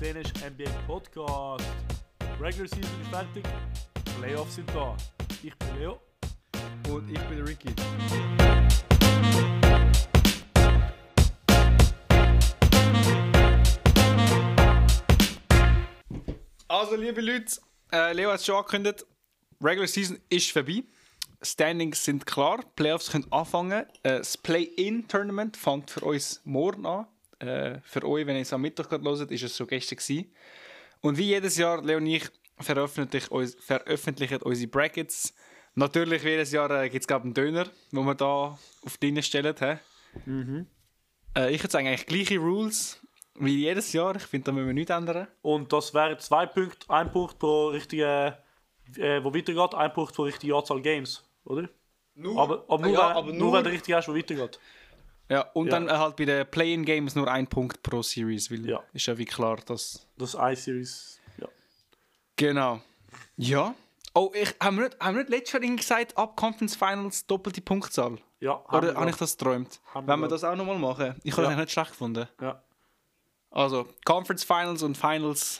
gesehen hast, NBA Podcast. Regular Season ist fertig, Playoffs sind da. Ich bin Leo. Und ich bin Ricky. Also, liebe Leute, Leo hat es schon angekündigt, Regular Season ist vorbei. Standings sind klar, Playoffs können anfangen. Das Play-In-Tournament fängt für uns morgen an. Für euch, wenn ihr es am Mittag gerade hört, ist es schon gestern gewesen. Und wie jedes Jahr, Leo und ich veröffentlichen unsere Brackets. Natürlich, wie jedes Jahr gibt es einen Döner, den wir da auf die Linie stellen. Ich würde sagen, eigentlich gleiche Rules wie jedes Jahr. Ich finde, da müssen wir nichts ändern. Und das wären 2 Punkte, 1 Punkt pro richtige, wo weitergeht, 1 Punkt pro richtige Anzahl Games, oder? Aber nur wenn der richtige hast, der weitergeht. Ja, und dann halt bei den Play-In-Games nur 1 Punkt pro Series, weil ist ja wie klar, dass... Das I-Series, ja. Genau. Ja. Oh, haben wir nicht letztes Jahr gesagt, ab Conference Finals doppelte Punktzahl? Ja. Oder habe ich das geträumt? Wenn wir das auch nochmal machen? Ich habe das nicht schlecht gefunden. Ja. Also, Conference Finals und Finals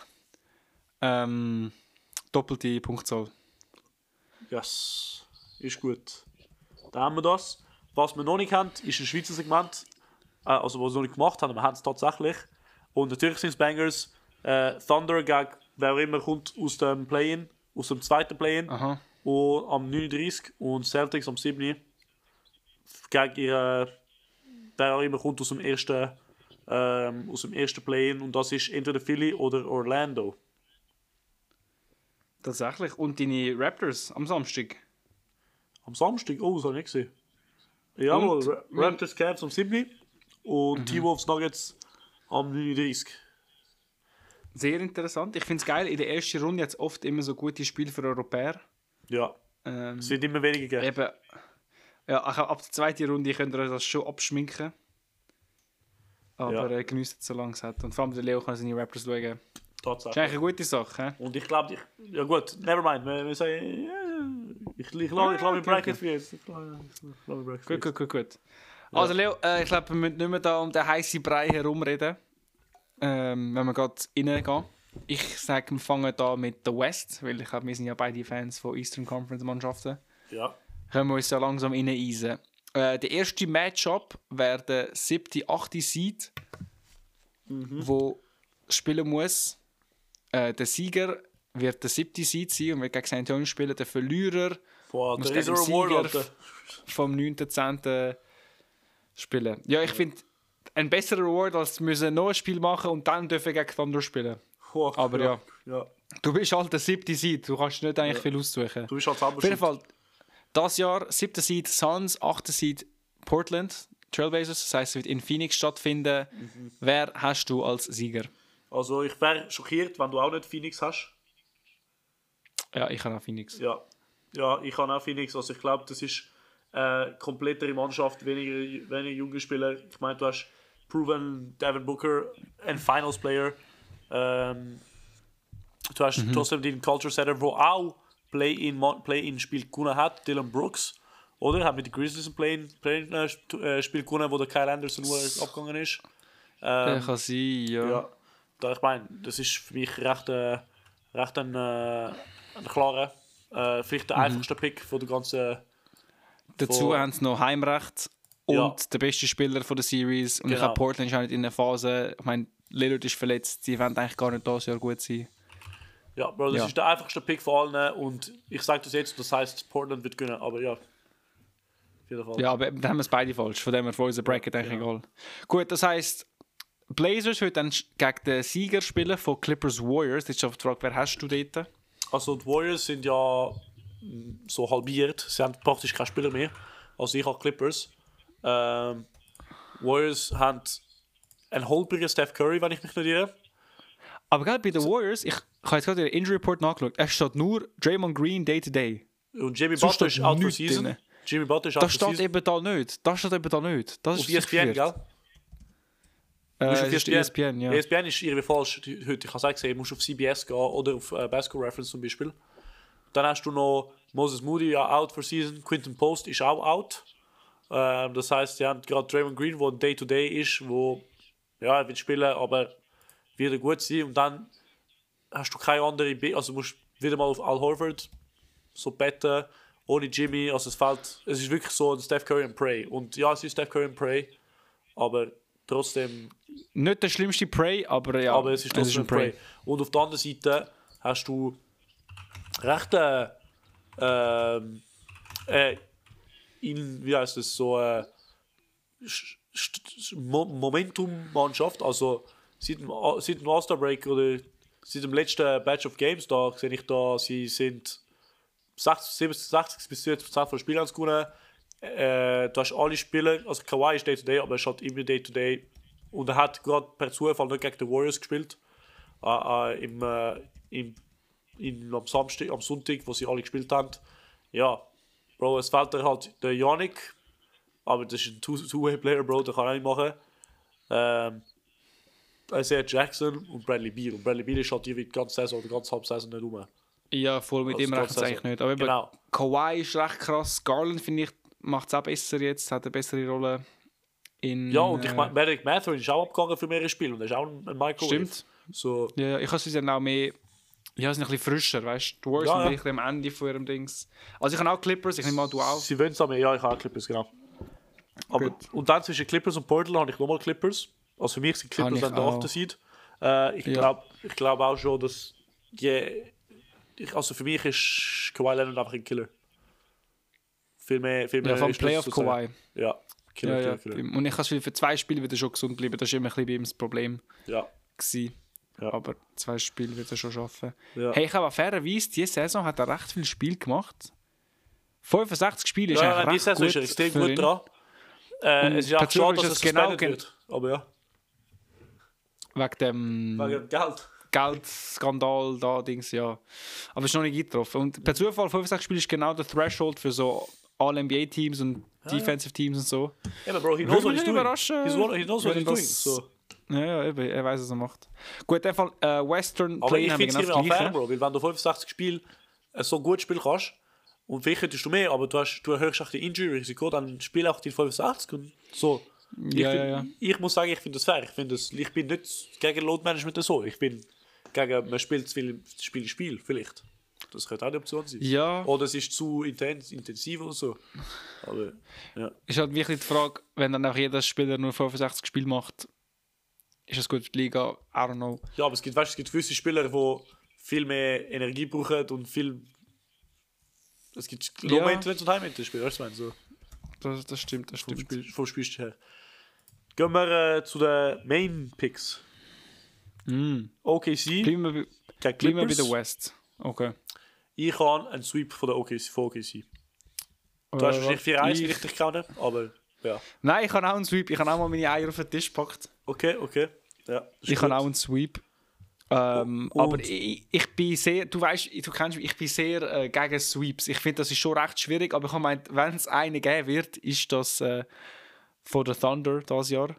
doppelte Punktzahl. Yes. Ist gut. Dann haben wir das. Was wir noch nicht haben, ist ein Schweizer Segment. Also, was wir noch nicht gemacht haben, wir haben es tatsächlich. Und natürlich sind es Bangers. Thunder gegen wer auch immer kommt aus dem Play-In, aus dem zweiten Play-In. Und am 39 und Celtics am 7. Gegen ihre, wer auch immer kommt aus dem ersten Play-In. Und das ist entweder Philly oder Orlando. Tatsächlich. Und deine Raptors am Samstag? Am Samstag? Oh, das habe ich nicht gesehen. Jawohl, Raptors Cavs am 7. Und T-Wolves Nuggets am 39. Sehr interessant. Ich finde es geil, in der ersten Runde jetzt oft immer so gute Spiele für Europäer. Ja, es wird immer weniger geben. Eben, ja, ab der zweiten Runde könnt ihr das schon abschminken. Aber genießt es, solange es hat. Und vor allem der Leo kann seine Raptors schauen. Tatsächlich. Das ist eigentlich eine gute Sache. Und ich glaube, ja gut, never mind. Wir sagen, ich lasse mich Bracket für jetzt. Gut. Also Leo, ich glaube, wir müssen nicht mehr da um den heißen Brei herumreden. Wenn wir gerade reingehen. Ich sage, wir fangen da mit der West, weil ich glaube, wir sind ja beide Fans von Eastern Conference Mannschaften. Ja. Können wir uns ja langsam reineisen. Der erste Matchup wäre der 7., 8. Seed, wo spielen muss. Der Sieger wird der 7. Seed sein und wird gegen San Antonio spielen. Der Verlierer muss gegen den Sieger vom 9.10. spielen. Ja, ich finde, ein besserer Reward, als müssen noch ein Spiel machen und dann dürfen gegen Thunder spielen. Aber ja. Du bist halt der 7. Seed, du kannst nicht eigentlich viel aussuchen. Du bist halt auf jeden Fall, das Jahr 7. Seed Suns, 8. Seed Portland Trailblazers. Das heisst, es wird in Phoenix stattfinden. Wer hast du als Sieger? Also ich wäre schockiert, wenn du auch nicht Phoenix hast. Ja, ich habe auch Phoenix. Ja, ich habe auch Phoenix. Also ich glaube, das ist komplettere Mannschaft, weniger junge Spieler. Ich meine, du hast proven Devin Booker, ein Finals Player. Du hast trotzdem den Culture Setter, der auch Play-In-Spiel gewonnen hat, Dylan Brooks. Oder? Hat mit den Grizzlies ein Play-In-Spiel gewonnen, wo der Kyle Anderson nur abgegangen ist. Der kann sein, ja. Ich meine, das ist für mich recht ein klarer, vielleicht der einfachste Pick von der ganzen. Dazu haben sie noch Heimrecht und der beste Spieler von der Series. Und ich glaube, Portland ist auch nicht in der Phase. Ich meine, Lillard ist verletzt, die werden eigentlich gar nicht dieses Jahr gut sein. Ja, Bro, das ist der einfachste Pick von allen. Und ich sage das jetzt, das heisst, Portland wird gewinnen. Aber ja, auf jeden Fall. Ja, aber dann haben wir es beide falsch. Von dem her für unser Bracket eigentlich egal. Gut, das heisst, Blazers wird dann gegen den Sieger spielen von Clippers Warriors. Jetzt ist auf die Frage, wer hast du dort? Also die Warriors sind ja so halbiert. Sie haben praktisch keine Spieler mehr. Also ich habe Clippers. Warriors haben einen holprigen Steph Curry, wenn ich mich nicht irre. Aber gerade bei den Warriors, ich habe jetzt gerade den Injury Report nachgeschaut. Es steht nur Draymond Green Day-to-Day. Und Jimmy Butler ist out for season. Jimmy Butler ist out for season. Das steht eben da nicht. Das auf ESPN, gell? Das ist ESPN, ja. ESPN ist irgendwie falsch heute. Ich habe es auch gesehen, du musst auf CBS gehen oder auf Basketball Reference zum Beispiel. Dann hast du noch Moses Moody, ja, out for season. Quinton Post ist auch out. Das heisst, die haben gerade Draymond Green, der ein Day-to-Day ist, wo er wird spielen, aber wieder gut sein und dann hast du keine andere, also du musst wieder mal auf Al Horford so betten, ohne Jimmy, also es ist wirklich so ein Steph Curry and Pray. Und ja, es ist Steph Curry and Pray, aber trotzdem... Nicht der schlimmste Prey, aber ja, aber es ist trotzdem ein Prey. Und auf der anderen Seite hast du recht wie heißt es, so Momentum-Mannschaft, also seit dem All-Star-Break oder seit dem letzten Batch of Games, da sehe ich da, sie sind 60 bis 70% von den Spielern gewonnen. Du hast alle Spieler, also Kawhi ist Day-to-Day, aber er ist halt immer Day-to-Day. Und er hat gerade per Zufall nicht gegen die Warriors gespielt. Am Samstag, am Sonntag, wo sie alle gespielt haben. Ja, Bro, es fehlt halt der Yannick, aber das ist ein Two-Way-Player, Bro, der kann auch nicht machen. Isaiah Jackson und Bradley Beal. Und Bradley Beal ist halt die ganze Saison oder ganze Halbsaison nicht rum. Ja, voll mit Also dem rechnet es eigentlich nicht. Aber genau. Kawhi ist recht krass. Garland, finde ich, macht es auch besser jetzt, hat eine bessere Rolle. Ja, und ich meine, Merrick Mathurin ist auch abgegangen für mehrere Spiele und er ist auch ein Microwave. Stimmt. So. Ja, ich habe sie dann auch mehr... Ja, sind ein bisschen frischer, weißt du? Die Warriors sind wirklich am Ende von ihrem Dings. Also ich habe auch Clippers, ich nehme mal, du auch. Sie wollen es aber, ja, ich habe auch Clippers, genau. Aber, und dann zwischen Clippers und Portland habe ich nochmal Clippers. Also für mich sind Clippers an der 8. Seed. Ich glaube auch schon, dass... also für mich ist Kawhi Leonard einfach ein Killer. Viel mehr ja, vom Playoff Kawhi. Ja, Killer. Und ich kann für 2 Spiele wieder schon gesund bleiben. Das war immer ein bisschen bei ihm das Problem. Ja. Ja. Aber 2 Spiele wird er schon schaffen. Ja. Hey, ich habe fairerweise, diese Saison hat er recht viele Spiele gemacht. 65 Spiele ist ja, eigentlich recht gut. Ist er extrem gut dran. Es ist auch schade, dass es genau wird. Aber ja. Wegen dem Geld. Geldskandal da, Dings, ja. Aber es ist noch nicht eingetroffen. Und per Zufall, 65 Spiele ist genau der Threshold für so All-NBA-Teams und Defensive Teams und so. Ja, aber Bro, he knows what he's doing. Überraschen, He knows what he's doing. So. Ja, eben, er weiß, was er macht. Gut, in dem Fall Western aber Play ich haben wir finde es genau das immer fair, Gleiche. Bro, weil wenn du 65 Spiele so gut spielen kannst und vielleicht hättest du mehr, aber du erhöhst auch die Injury-Risiko, dann spiel auch die 65 und so. Ich muss sagen, ich finde das fair. Ich bin nicht gegen Load-Management so. Ich bin gegen, man spielt zu viel Spiel, vielleicht. Das könnte auch eine Option sein. Ja. Oder es ist zu intensiv oder so. Aber, ja. Ist halt wirklich die Frage, wenn dann auch jeder Spieler nur 65 Spiele macht, ist das gut für die Liga? I don't know. Ja, aber es gibt gewisse Spieler, die viel mehr Energie brauchen und viel... Es gibt Low-Maintenance und High-Maintenance-Spieler, weißt du, was ich meine? Das stimmt. Vom Spielstil her. Gehen wir zu den Main-Picks. OKC Bleiben wir bei der West. Okay. Ich habe einen Sweep von der OKC. Du hast wahrscheinlich 4-1 richtig gehauen, aber ja. Nein, ich habe auch einen Sweep. Ich habe auch mal meine Eier auf den Tisch gepackt. Okay. Ja, ich habe auch einen Sweep. Aber ich bin sehr, du kennst mich, ich bin sehr gegen Sweeps. Ich finde, das ist schon recht schwierig, aber ich habe gemeint, wenn es einen geben wird, ist das von der Thunder dieses Jahr.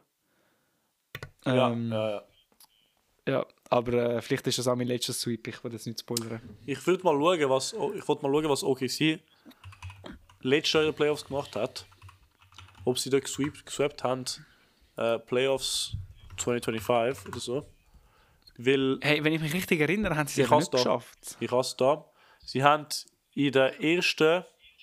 Ja, aber vielleicht ist das auch mein letzter Sweep, ich will das nicht spoilern. Ich wollte mal schauen, was OKC letztes Jahr in den Playoffs gemacht hat. Ob sie da geswappt haben, Playoffs 2025 oder so. Weil, hey, wenn ich mich richtig erinnere, haben sie es nicht geschafft. Ich habe es da. Sie haben in der ersten...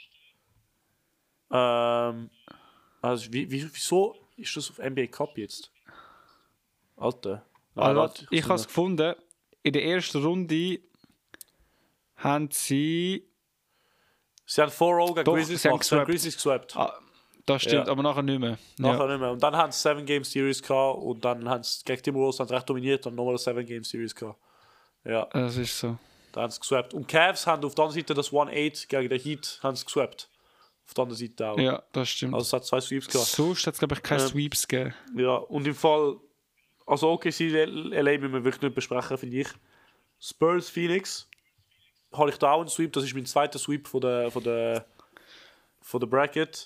also wieso ist das auf NBA Cup jetzt? Alter. Nein, also, ich habe es gefunden. In der ersten Runde haben sie... Sie haben 4-0 gegen Grizzlies gemacht. Sie haben Grizzlies geswappt. Das stimmt, aber nachher nicht mehr. Nachher nicht mehr. Und dann haben sie 7-Game-Series gehabt und dann haben sie gegen Timberwolves recht dominiert und nochmal eine 7-Game-Series gehabt. Ja. Das ist so. Da haben sie geswappt. Und Cavs haben auf der anderen Seite das 1-8 gegen den Heat haben sie geswappt. Auf der anderen Seite auch. Ja, das stimmt. Also es hat 2 Sweeps gehabt. Sonst hat es, glaube ich, keine Sweeps gegeben. Ja, und im Fall... Also OKC LA müssen wir wirklich nicht besprechen, finde ich. Spurs Phoenix habe ich da auch einen Sweep. Das ist mein zweiter Sweep von der Bracket.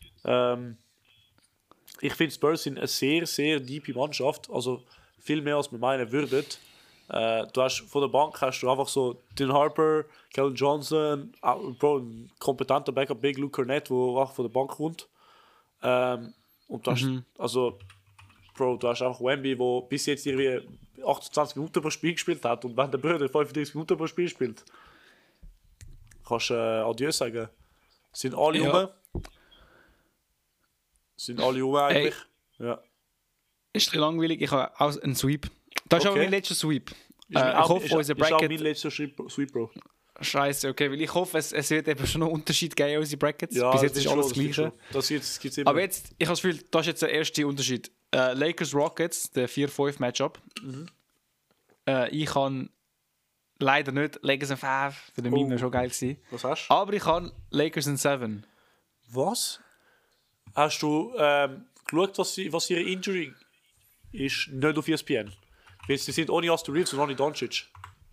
Ich finde, Spurs sind eine sehr, sehr tiefe Mannschaft. Also viel mehr, als wir meinen würden. Du hast, von der Bank hast du einfach so Dean Harper, Kellen Johnson, Bro, ein kompetenter Backup, Big Luke Cornett, der auch von der Bank kommt. Und du hast, also Bro, du hast einfach Wemby, der bis jetzt irgendwie 28 Minuten pro Spiel gespielt hat und wenn der Bruder 35 Minuten pro Spiel spielt, kannst du Adieu sagen. Sind alle Ja. rum? Sind alle rum eigentlich? Ja. Ist ein bisschen langweilig, ich habe auch einen Sweep. Das ist aber Okay. mein letzter Sweep. Ich Ist hoffe, unser Ist auch mein Bracket... letzter Sweep, Bro. Scheiße, okay, weil ich hoffe, es wird eben schon noch einen Unterschied geben in unsere Brackets. Ja, Bis jetzt das ist alles schon, das Gleiche. Das gibt's immer. Aber jetzt, ich habe das Gefühl, das ist jetzt der erste Unterschied. Lakers-Rockets, der 4-5-Matchup. Ich kann leider nicht Lakers in 5, für den Minen schon geil gewesen. Was hast du? Aber ich kann Lakers in 7. Was? Hast du geschaut, was ihre Injury ist? Nicht auf ESPN. Weil sie sind ohne Austin Reeves und ohne Doncic.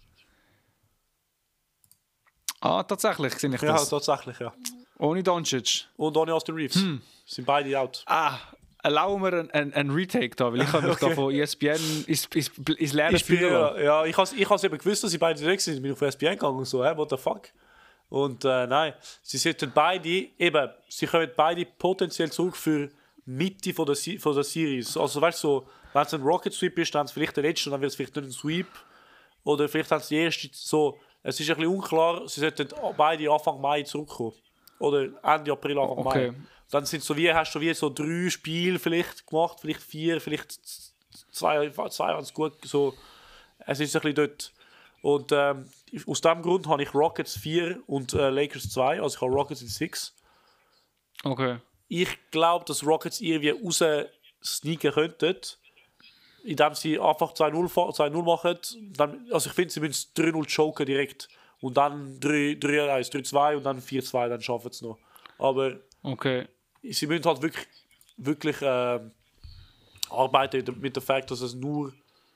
Ah, tatsächlich sehe ich Ja, das. tatsächlich, ja. Ohne Doncic. Und ohne Austin Reeves. Sind beide out. Erlauben wir einen Retake da, weil ich habe mich da von ESPN ins Lernen Ich bin, führen lassen. ja, ich has eben gewusst, dass sie beide weg sind. Ich bin auf ESPN gegangen und so, what the fuck? Und nein, sie sollten beide, eben, sie kommen beide potenziell zurück für Mitte von der Series. Also weißt du, so, wenn es ein Rocket Sweep ist, dann ist es vielleicht der letzte und dann wird es vielleicht nicht ein Sweep. Oder vielleicht haben sie die erste, so, es ist ein bisschen unklar, sie sollten beide Anfang Mai zurückkommen. Oder Ende April, Anfang Mai. Dann sind so wie, hast du wie so 3 Spiele vielleicht gemacht, vielleicht 4, vielleicht 2 ganz gut. So, es ist ein bisschen dort. Und aus diesem Grund habe ich Rockets 4 und Lakers 2, also ich habe Rockets in 6. Okay. Ich glaube, dass Rockets irgendwie raus sneaken könnten, indem sie einfach 2-0 machen. Dann, also ich finde, sie müssen 3-0 choken direkt. Und dann 3-1, 3-2 und dann 4-2, dann schaffen sie es noch. Aber Okay. sie müssen halt wirklich arbeiten mit dem Fakt, dass es nur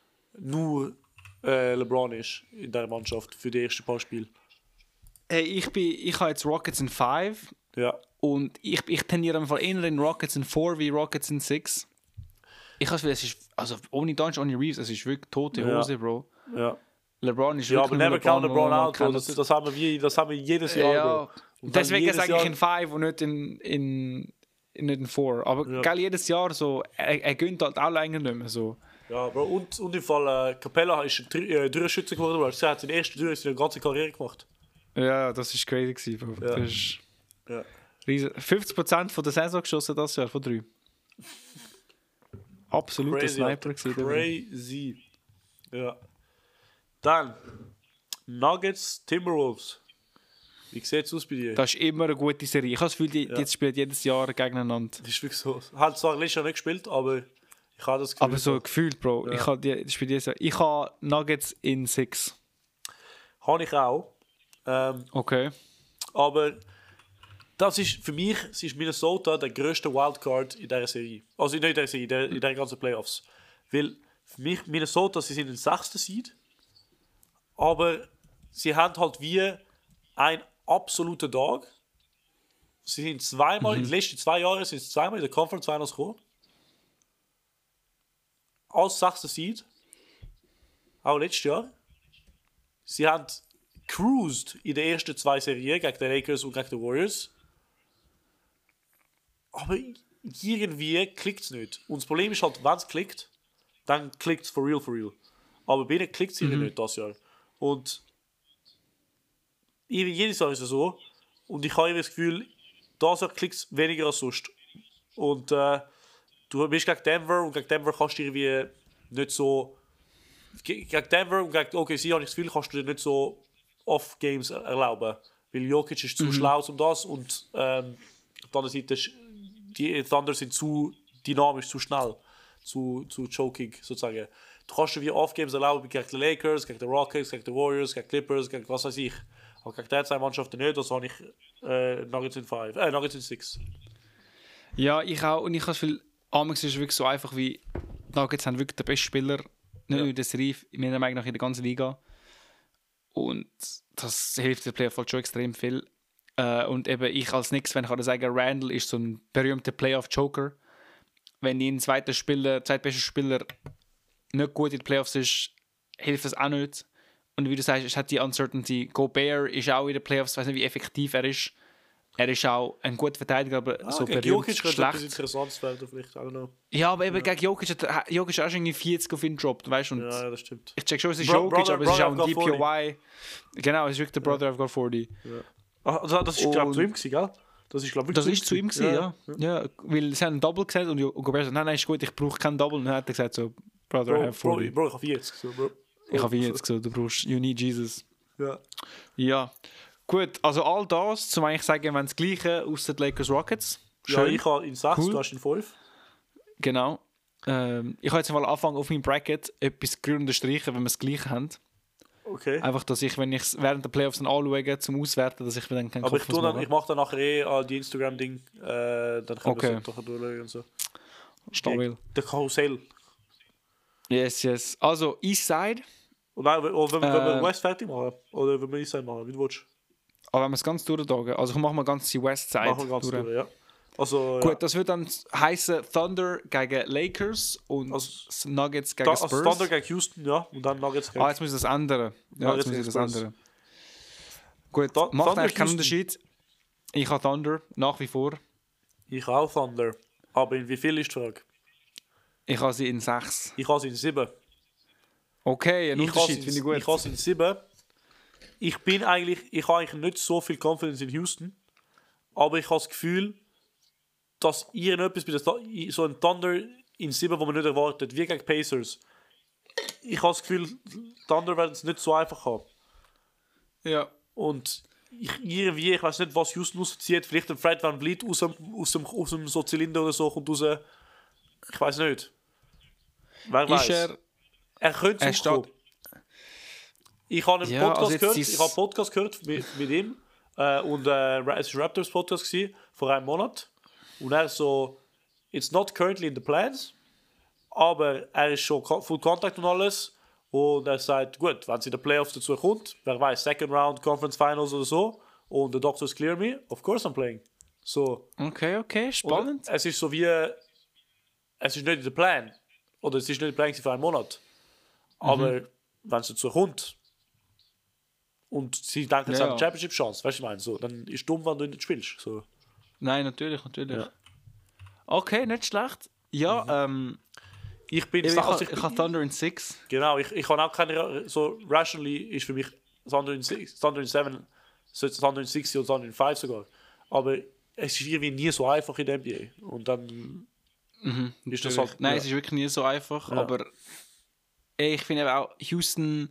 LeBron ist in der Mannschaft für die ersten paar Spiele. Hey, ich habe jetzt Rockets in 5 Ja. und ich tendiere einfach eher in Rockets in 4 wie Rockets in 6. Ich habe es ist, also ohne Doncic, ohne Reeves, es ist wirklich tote Hose, Bro. Ja. LeBron ist Ja, wirklich aber never count LeBron nur out, Bro. Das haben wir jedes Jahr, ja, Bro. Und deswegen dann sage ich in 5 und nicht in 4. Aber Ja. geil, jedes Jahr so, er gönnt halt auch länger nicht mehr so. Ja, Bro. Und im Fall Capella ist ein Dreier-Schütze geworden, weil er hat seine ersten Dreier in seiner ganzen Karriere gemacht. Ja, das ist crazy gewesen, Bro. Ja. Das ist Ja. riesen. 50% von der Saison geschossen das Jahr, von 3. Absoluter Crazy, Sniper gewesen. der Bro. Crazy. Ja. Dann Nuggets, Timberwolves. Wie sieht es aus bei dir? Das ist immer eine gute Serie. Ich habe das Gefühl, die spielen jedes Jahr gegeneinander. Das ist wirklich so. Hat zwar letztes Jahr nicht gespielt, aber ich habe das Gefühl. Aber so gefühlt, Bro. Ja. Ich habe das Spiel jedes Jahr. Ich habe Nuggets in 6. Habe ich auch. Okay. Aber das ist für mich ist Minnesota der grösste Wildcard in dieser Serie. Also nicht in dieser Serie, in der ganzen Playoffs. Weil für mich Minnesota, sie sind im 6. Seed. Aber sie haben halt wie einen absoluten Tag. Sie sind zweimal, in den letzten 2 Jahren sind sie zweimal in der Conference Finals gekommen. Als 6. Seed. Auch letztes Jahr. Sie haben cruised in den ersten 2 Serien gegen die Lakers und gegen die Warriors. Aber irgendwie klickt es nicht. Und das Problem ist halt, wenn es klickt, dann klickt es for real. Aber bei ihnen klickt es irgendwie nicht das Jahr. Und jedes Jahr ist es so. Und ich habe irgendwie das Gefühl, das Jahr klickt es weniger als sonst. Und du bist gegen Denver und gegen Denver kannst du irgendwie nicht so. Gegen Denver und gegen OKC habe ich das Gefühl, kannst du dir nicht so Off-Games erlauben. Weil Jokic ist zu schlau um das und auf der anderen Seite die Thunder sind zu dynamisch, zu schnell, zu choking sozusagen. Du kannst dir wie Off-Games erlauben gegen die Lakers, gegen die Rockets, gegen die Warriors, gegen die Clippers, gegen was weiß ich. Aber gegen diese 2 Mannschaften nicht, das habe ich Nuggets in 5, Nuggets in 6. Ja, ich auch. Und ich habe das Gefühl, Amex ist wirklich so einfach wie die Nuggets haben wirklich den besten Spieler, nicht nur in der Serie, meiner Meinung nach in der ganzen Liga. Und das hilft der Playoff halt schon extrem viel. Und eben ich als Knicks, wenn ich kann sagen, Randall ist so ein berühmter Playoff-Joker. Wenn ihn zweitbester Spieler nicht gut in den Playoffs ist, hilft das auch nicht. Und wie du sagst, es hat die Uncertainty. Gobert ist auch in den Playoffs, ich weiß nicht, wie effektiv er ist. er ist auch ein guter Verteidiger, aber so gegen berühmt Jokic könnte etwas schlecht. Interessantes werden, vielleicht auch noch. Ja, aber eben gegen Jokic hat Jokic auch schon irgendwie 40 auf ihn gedroppt, weißt du? Ja, das stimmt. Ich check schon, es ist Bro- Jokic, Brother- aber es ist auch ein Brother I've got DPOY. Genau, es ist wirklich der Brother I've got 40. Also, das ist, glaube Und- ich, zu ihm gewesen, gell? Das ist, glaube ich, Das ist zu ihm gewesen, ja. ja. Ja, weil sie haben einen Double gesagt und Gobert sagt, nein, ist gut, ich brauche keinen Double. Und dann hat er gesagt so, Brother, I Bro, have 40. Bro, ich habe 40. So, Bro. Ich habe ihn jetzt gesagt, du brauchst, you need Jesus. Ja. Ja, gut, also all das, zum eigentlich sagen, wenn das Gleiche aus den Lakers Rockets. Ja, ich habe in 6, Cool. du hast in 5. Genau. Ich habe jetzt mal anfangen auf meinem Bracket etwas grün unterstreichen, wenn wir das Gleiche haben. Okay. Einfach, dass ich, wenn ich es während der Playoffs dann anschaue, zum Auswerten, dass ich mir dann keinen Aber Kopf muss machen. ich mache dann nachher die Instagram-Ding. Dann können Okay. wir es doch durchschauen und so. Stabil. Der Karussell. Yes. Also, Eastside. Und nein, oder wenn wir West fertig machen. Oder wenn wir Eastside machen, wie du willst. Aber wenn wir es ganz durchdagen, also machen wir ganz die Westside. Machen wir ganz durch, ja. Also, Gut, das wird dann heißen Thunder gegen Lakers und Also- Nuggets gegen ja. Also Spurs. Thunder gegen Houston, ja. Und dann Nuggets gegen... Jetzt muss ich das ändern. Ja, Nuggets jetzt muss ich gegen das Spurs. ändern. Gut, Thunder macht eigentlich keinen Houston. Unterschied. Ich habe Thunder, nach wie vor. Ich habe auch Thunder. Aber in wie viel ist die Frage? Ich habe sie in 6. Ich habe sie in 7. Okay, ein Ich habe Unterschied, finde ich gut. Ich habe sie in 7. Ich habe eigentlich nicht so viel Confidence in Houston. Aber ich habe das Gefühl, dass irgendetwas bei der so ein Thunder in 7, wo man nicht erwartet, wie gegen Pacers. Ich habe das Gefühl, Thunder werden es nicht so einfach haben. Ja. Und ich weiß nicht, was Houston rauszieht. Vielleicht ein Fred Van Vliet aus dem so Zylinder oder so kommt raus. Ich weiß nicht. Wer weiß. Er könnte er es kommen. Ich habe einen Ja, Podcast also jetzt gehört. ist- Ich habe einen Podcast gehört mit ihm. Es war ein Raptors Podcast gewesen, vor einem Monat. Und er ist so, it's not currently in the plans, aber er ist schon Full Contact und alles. Und er sagt, gut, wenn es in den Playoffs dazu kommt, wer weiß, Second Round, Conference Finals oder so, und the doctors clear me, of course I'm playing. So, Okay, und spannend. es ist so wie, es ist nicht in der Plan. Oder es ist nicht in der Plan für einen Monat. Aber wenn es dazu kommt und sie denken, es Ja, hat eine ja. Championship-Chance, weißt du, ich meine, so, dann ist es dumm, wenn du nicht spielst. So. Nein, natürlich. Ja. Okay, nicht schlecht. Ja, Ich bin, ich also habe Thunder in 6. genau, ich kann auch keine, so rationally ist für mich Thunder in 7, Thunder in 6 oder Thunder in 5 sogar. Aber es ist irgendwie nie so einfach in der NBA. Und dann ist das halt... Nein, ja. es ist wirklich nie so einfach, aber ich finde eben auch Houston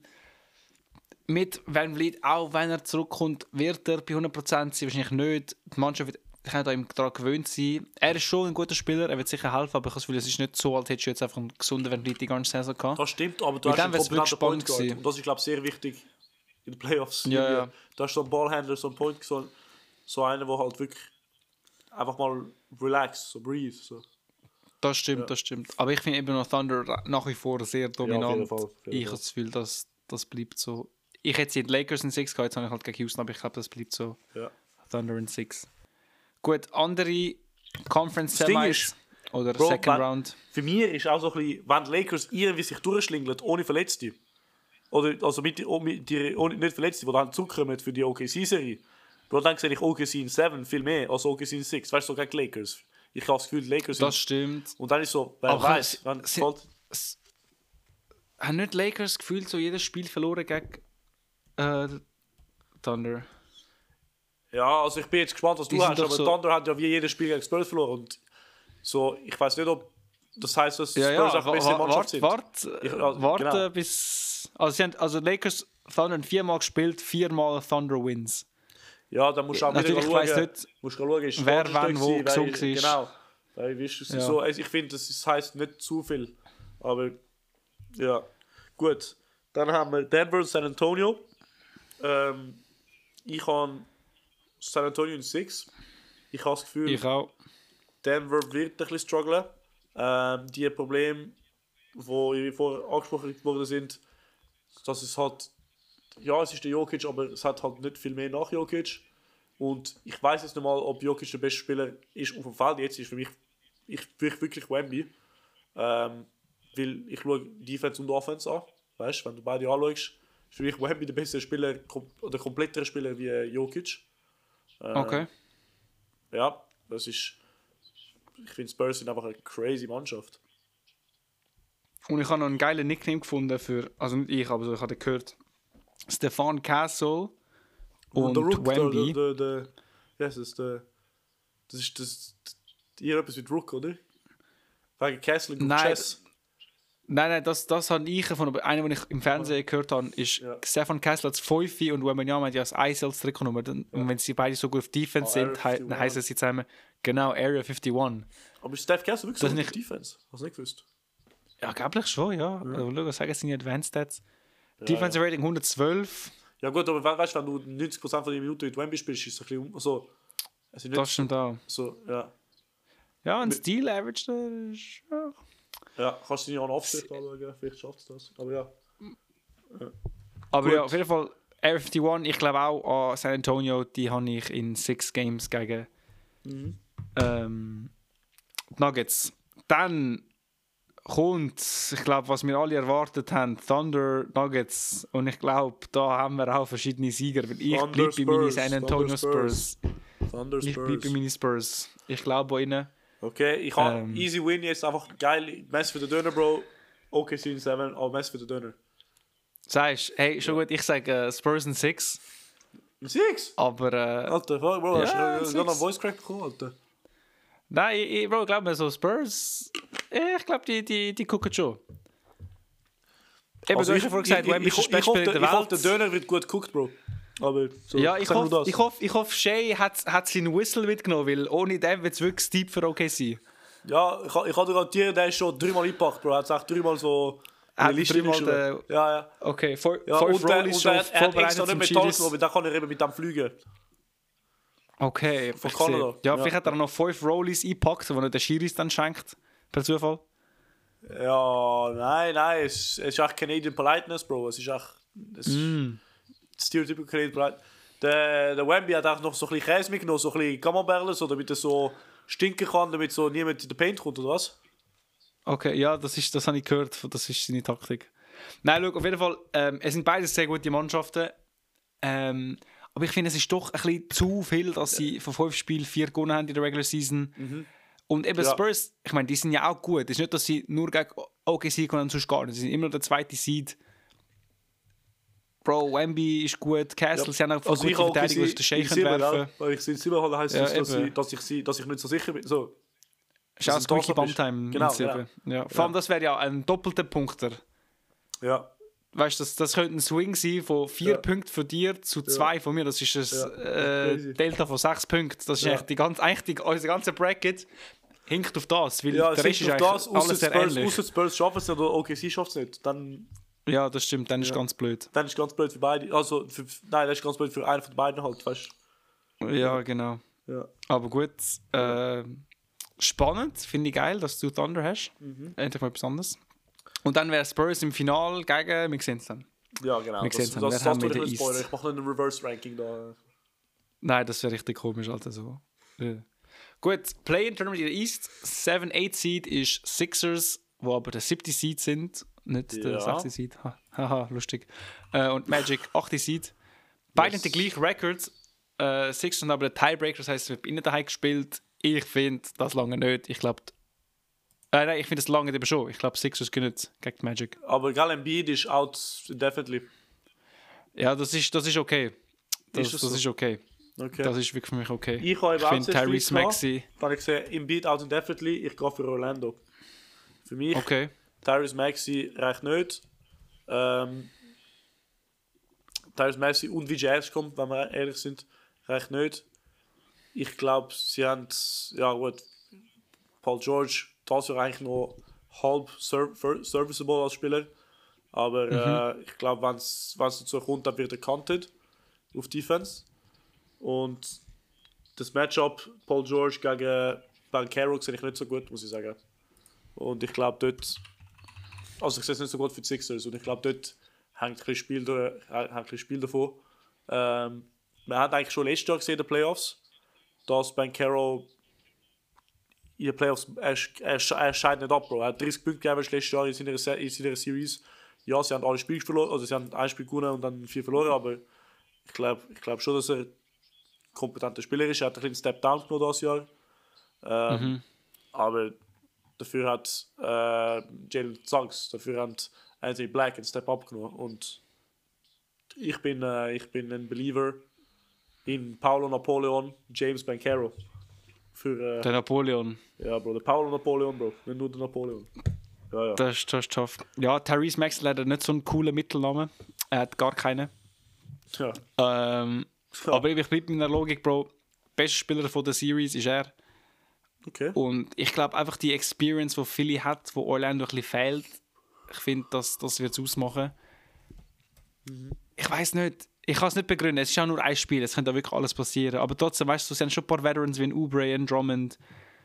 mit Van Vliet, auch wenn er zurückkommt, wird er bei 100% sein, wahrscheinlich nicht. Die Mannschaft wird daran gewöhnt sein. Er ist schon ein guter Spieler, er wird sicher helfen, aber ich habe das Gefühl, es ist nicht so, als hättest du jetzt einfach einen gesunden Van Vliet die ganze Saison gehabt. Das stimmt, aber du Mit hast dem einen wär's wirklich kompetenten Point spannend Guard. gewesen. Und das ist, glaube ich, sehr wichtig in den Playoffs. Ja. Da ist so ein Ballhandler, so ein Point, so einer, der halt wirklich einfach mal relax, so breathe. So. Das stimmt. Aber ich finde eben noch Thunder nach wie vor sehr dominant. Fall, auf jeden Ich habe das Gefühl, dass das bleibt so. Ich hätte sie die Lakers in 6 gehabt, jetzt habe ich halt gegen Houston, aber ich glaube, das bleibt so. Ja. Thunder in 6. Gut, andere Conference Das Ding Semis ist, oder Bro, Second Round. Für mich ist auch so ein bisschen, wenn die Lakers irgendwie sich durchschlingeln, ohne Verletzte, oder also ohne nicht Verletzte, die dann zurückkommen für die OKC-Serie, dann sehe ich OKC in 7 viel mehr als OKC in 6. Weißt du, so gegen die Lakers. Ich habe das Gefühl, die Lakers Das sind... stimmt. Und dann ist so, wer Aber weiß, wenn sie- fällt... Haben nicht die Lakers gefühlt so jedes Spiel verloren gegen Thunder? Ja, also ich bin jetzt gespannt, was Die du sind hast, doch aber so- Thunder hat ja wie jedes Spiel gegen Spurs verloren. Und so, ich weiß nicht, ob das heißt, dass Spurs Ja, auch eine bessere Mannschaft sind. Warte genau. bis... Also Lakers, Thunder haben 4-mal gespielt, 4-mal Thunder Wins. Ja, dann musst du auch wieder Natürlich, ich weiss schauen, nicht, musst du schauen, ist wer Starter wann wo gewesen, gesund ist. Genau. Weil, weißt du, Ja. so, also ich finde, das heisst nicht zu viel. Aber ja, gut. Dann haben wir Denver und San Antonio. Ich habe San Antonio in 6. Ich habe das Gefühl, Ich auch. Denver wird ein bisschen strugglen. Die Probleme, die vorher angesprochen worden sind, dass es halt, ja, es ist der Jokic, aber es hat halt nicht viel mehr nach Jokic. Und ich weiß jetzt nicht mal, ob Jokic der beste Spieler ist auf dem Feld. Jetzt ist für mich wirklich Wemby. Weil ich schaue Defense und Offense an. Weißt du, wenn du beide anschaust, ist für mich Wemby der bessere Spieler oder komplettere Spieler wie Jokic. Okay. ja, das ist... Ich finde, Spurs sind einfach eine crazy Mannschaft. Und ich habe noch einen geilen Nickname gefunden für, also nicht ich, aber so, ich habe den gehört. Stefan Castle und der Rook, Wemby. das ist hier etwas mit Rook, oder? Wegen Castle und Nein. Chess. Nein, das habe ich von aber einer, den ich im Fernsehen gehört habe, ist Stefan Kessler als 5 und Wembanyama hat ja als 1 als Trikotnummer. Und wenn sie beide so gut auf Defense sind, dann heißen sie zusammen genau Area 51. Aber ist Steph Castle wirklich so gut auf Defense? Hast du nicht gewusst? Ja, glaube ich schon, ja. Also, schau, sagen seine Advanced Stats. Defense Rating 112. Ja gut, aber weißt du, wenn du 90% von den Minuten mit Wemby spielst, ist es ein bisschen so... Also nicht das stimmt auch. So, ja. Ja, ein Steal Average, ist... Ja. Ja, kannst du nicht an Aufschrift anschauen, vielleicht schafft es das. Aber ja. Aber Gut. ja, auf jeden Fall Area 51, ich glaube auch an San Antonio, die habe ich in 6 Games gegen die Nuggets. Dann kommt, ich glaube, was wir alle erwartet haben, Thunder Nuggets. Und ich glaube, da haben wir auch verschiedene Sieger, weil ich bleibe bei meinen San Antonio Spurs. Ich bleibe bei meinen Spurs. Ich glaube an ihnen. Okay, ich habe easy win jetzt, einfach geil. Mess für den Döner, Bro. Okay, 7, aber Mess für den Döner. Sagst hey, schon gut, ich sage Spurs in 6. 6? Aber. Alter, Bro, ja, hast du noch einen Voice Crack bekommen, Alter? Nein, Bro, ich glaube so Spurs. Ich glaube, die gucken schon. Eben, Also du hast ja vorhin gesagt, Wemby ist der beste Spieler in der Ich hoffe, Welt. der Döner wird gut geguckt, Bro. Aber so, Ja, ich hoffe, Shea hat seinen Whistle mitgenommen, weil ohne den wird es wirklich steep für OKC. Ja, ich kann dir garantieren, der ist schon 3-mal eingepackt, Bro. Er hat es echt 3-mal so... Er hat 3-mal den... Ja. Okay, 5 und Rollies schon er hat extra vorbereitet zum nicht Metall Chilis. genommen, dann kann er eben mit dem fliegen. Okay, Von ich sehe. Kanada. Ja, vielleicht hat er noch 5 Rollies eingepackt, die er der Chiris dann schenkt. Per Zufall. Ja, nein, es ist echt Canadian Politeness, Bro. Es ist echt... Stereotypical Canadian Politeness. Der Wemby hat auch noch so ein bisschen Käse mitgenommen, so ein bisschen Camembert, so, damit er so stinken kann, damit so niemand in den Paint kommt, oder was? Okay, ja, das habe ich gehört, das ist seine Taktik. Nein, schau, auf jeden Fall, es sind beide sehr gute Mannschaften. Aber ich finde, es ist doch ein bisschen zu viel, dass sie von 5 Spielen 4 gewonnen haben in der Regular Season. Und eben Spurs, ich meine, die sind ja auch gut. Es ist nicht, dass sie nur gegen OKC gewonnen haben, sonst gar nicht. Sie sind immer noch der zweite Seed. Bro, Wemby ist gut, Castle, sie haben auch gute Verteidigung, die der Shea werfen. Weil ich sie immer habe, heisst das, dass ich nicht so sicher bin. So. Ist auch das Quickie Bumptime. Genau, ja. Vor allem, das wäre ja ein doppelter Punkter. Ja. Weißt du, das könnte ein Swing sein von 4 Punkten von dir zu 2 von mir. Das ist ein Delta von 6 Punkten. Das ist eigentlich unser ganzer Bracket hinkt auf das. Weil Ja, der Rest ist eigentlich alles sehr ähnlich. Außer Spurs schaffen es oder OKC schafft es nicht. Dann, ja, das stimmt. Dann ist ganz blöd. Dann ist ganz blöd für beide. Also, nein, das ist ganz blöd für einen von beiden halt, weißt du? Ja, genau. Ja. Aber gut. Spannend. Finde ich geil, dass du Thunder hast. Endlich mal etwas anderes. Und dann wäre Spurs im Finale gegen... Wir sehen es dann. Ja, genau. Das das hast du nicht mit Spoiler. Ich mache nicht ein Reverse-Ranking da. Nein, das wäre richtig komisch, Alter. So. Ja. Gut, Play-in-Tournament in der East. 7-8 Seed ist Sixers, wo aber der 7. Seed sind. Nicht der 6. Seed. Haha, lustig. Und Magic 8. Seed. Beide haben die gleichen Records. Sixers haben aber den Tiebreaker, das heisst, es wird bei ihnen daheim gespielt. Ich finde das lange nicht. Ich glaube... nein, ich finde das lange eben schon. Ich glaube, Sixers können gegen die Magic. Aber Gal Embiid ist out definitely. Ja, das ist okay. Das so? ist okay. Okay. Das ist wirklich für mich okay. Ich habe eben finde Tyrese Maxey... Dann ich sehe Embiid out indefinitely. Ich gehe für Orlando. Für mich, Okay. Tyrese Maxey reicht nicht. Tyrese Maxey und wie Jazz kommt, wenn wir ehrlich sind, reicht nicht. Ich glaube, sie haben... Ja gut, Paul George... Das ist eigentlich noch halb serviceable als Spieler. Aber ich glaube, wenn es dazu kommt, dann wird er canted auf Defense. Und das Matchup Paul George gegen Banchero sehe ich nicht so gut, muss ich sagen. Und ich glaube dort... Also ich sehe es nicht so gut für die Sixers. Und ich glaube dort hängt ein bisschen Spiel davon. Man hat eigentlich schon letztes Jahr gesehen in den Playoffs, dass Banchero in den Playoffs, er scheidet nicht ab, Bro. Er hat 30 Punkte gegeben letztes Jahr in seiner Series. Ja, sie haben alle Spiele verloren, also sie haben ein Spiel gewonnen und dann 4 verloren, aber ich glaube schon, dass er kompetenter Spieler ist. Er hat ein bisschen Step Down genommen dieses Jahr. Aber dafür hat Jalen Suggs, dafür hat Anthony Black einen Step Up genommen. Und ich bin ein Believer in Paolo Napoleon, James Banchero. Für, Der Napoleon. ja, Bro, der Paolo Napoleon, Bro. Nicht nur der Napoleon. Ja. Das ist tough. Ja, Tyrese Maxey hat nicht so einen coolen Mittelnamen. Er hat gar keinen. Ja. Aber ich bleibe mit meiner Logik, Bro. Bester Spieler von der Series ist er. Okay. Und ich glaube einfach die Experience, die Philly hat, wo Orlando ein bisschen fehlt, ich finde, das wird es ausmachen. Ich weiß nicht, ich kann es nicht begründen. Es ist ja nur ein Spiel, es könnte auch wirklich alles passieren. Aber trotzdem, weißt du, es sind schon ein paar Veterans wie Oubre und Drummond.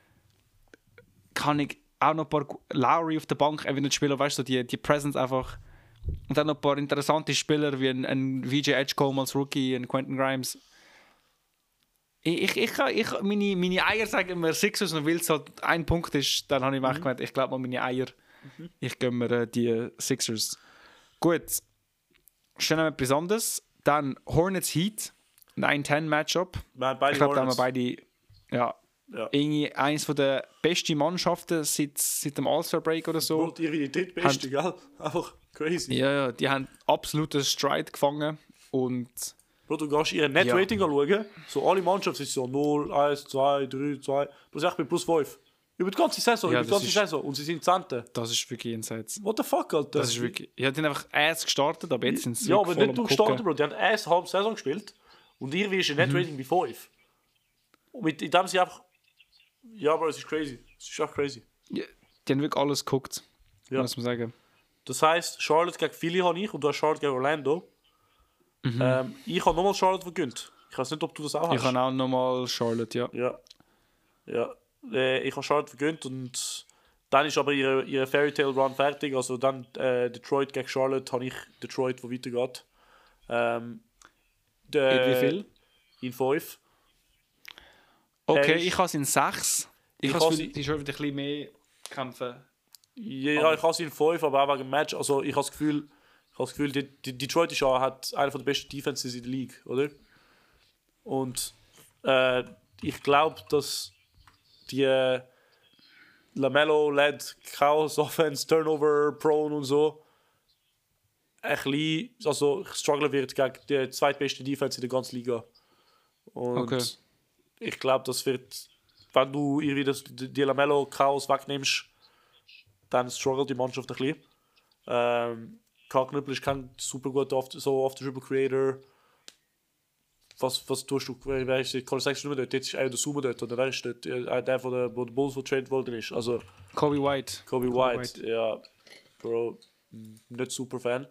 Kann ich auch noch ein paar Lowry auf der Bank einfach nicht spielen, weißt du, die Presence einfach. Und dann noch ein paar interessante Spieler wie ein VJ Edgecombe als Rookie, ein Quentin Grimes. Meine Eier sagen mir Sixers und weil es halt ein Punkt ist, dann habe ich mir gemeint, ich glaube mal meine Eier. Ich gebe mir die Sixers. Gut, stellen wir etwas anderes. Dann Hornets Heat, 9-10 Matchup. Ich glaube, da haben wir beide irgendwie eines der besten Mannschaften seit dem All-Star-Break oder so. Bro, die drittbeste, gell? Einfach crazy. Ja, die haben absoluten Stride gefangen und Bro, du gehst ihre Net-Rating anschauen, so alle Mannschaften sind so 0, 1, 2, 3, 2, du sagst bei plus 5. Über die ganze Saison, und sie sind 10. Das ist wirklich Insights. What the fuck, Alter? Das ist wirklich... Ja, die haben einfach erst gestartet, aber jetzt sind sie ja, aber nicht du gestartet, Bro. Die haben erst eine halbe Saison gespielt und irgendwie ist ein Net-Rating bei 5. Und mit dem sie einfach... Ja, Bro, es ist crazy. Es ist echt crazy. Ja, die haben wirklich alles geguckt, muss man sagen. Das heisst, Charlotte gegen Philly habe ich und du hast Charlotte gegen Orlando. Ich habe nochmal Charlotte vergönnt. Ich weiß nicht, ob du das auch hast. Ich habe auch nochmal Charlotte, ja. Ich habe Charlotte vergönnt und dann ist aber ihre Fairy Tale Run fertig. Also dann Detroit gegen Charlotte habe ich Detroit, wo weitergeht. In wie viel? In 5. Okay, ich habe es in 6. Ich habe es die schon wieder ein bisschen mehr kämpfen. Ja, ich habe es in 5, aber auch wegen dem Match. Also ich habe das Gefühl, Detroit hat eine der besten Defenses in der League, oder? Und ich glaube, dass die LaMelo-led Chaos Offense, Turnover, Prone und so ein bisschen, also strugglen wird gegen die zweitbeste Defense in der ganzen Liga. Und ich glaube, das wird, wenn du irgendwie die LaMelo-Chaos wegnimmst, dann struggelt die Mannschaft ein bisschen. Karl Knüppel ist kein super guter Off-the-Dribble-Creator. Was tust du? Wer ist der Colin Sexton nicht mehr dort? Jetzt ist er der Sumo dort. Oder wer ist dort? Der von der Bulls, der traded worden ist. Also, Kobe White, ja. Bro, nicht super Fan.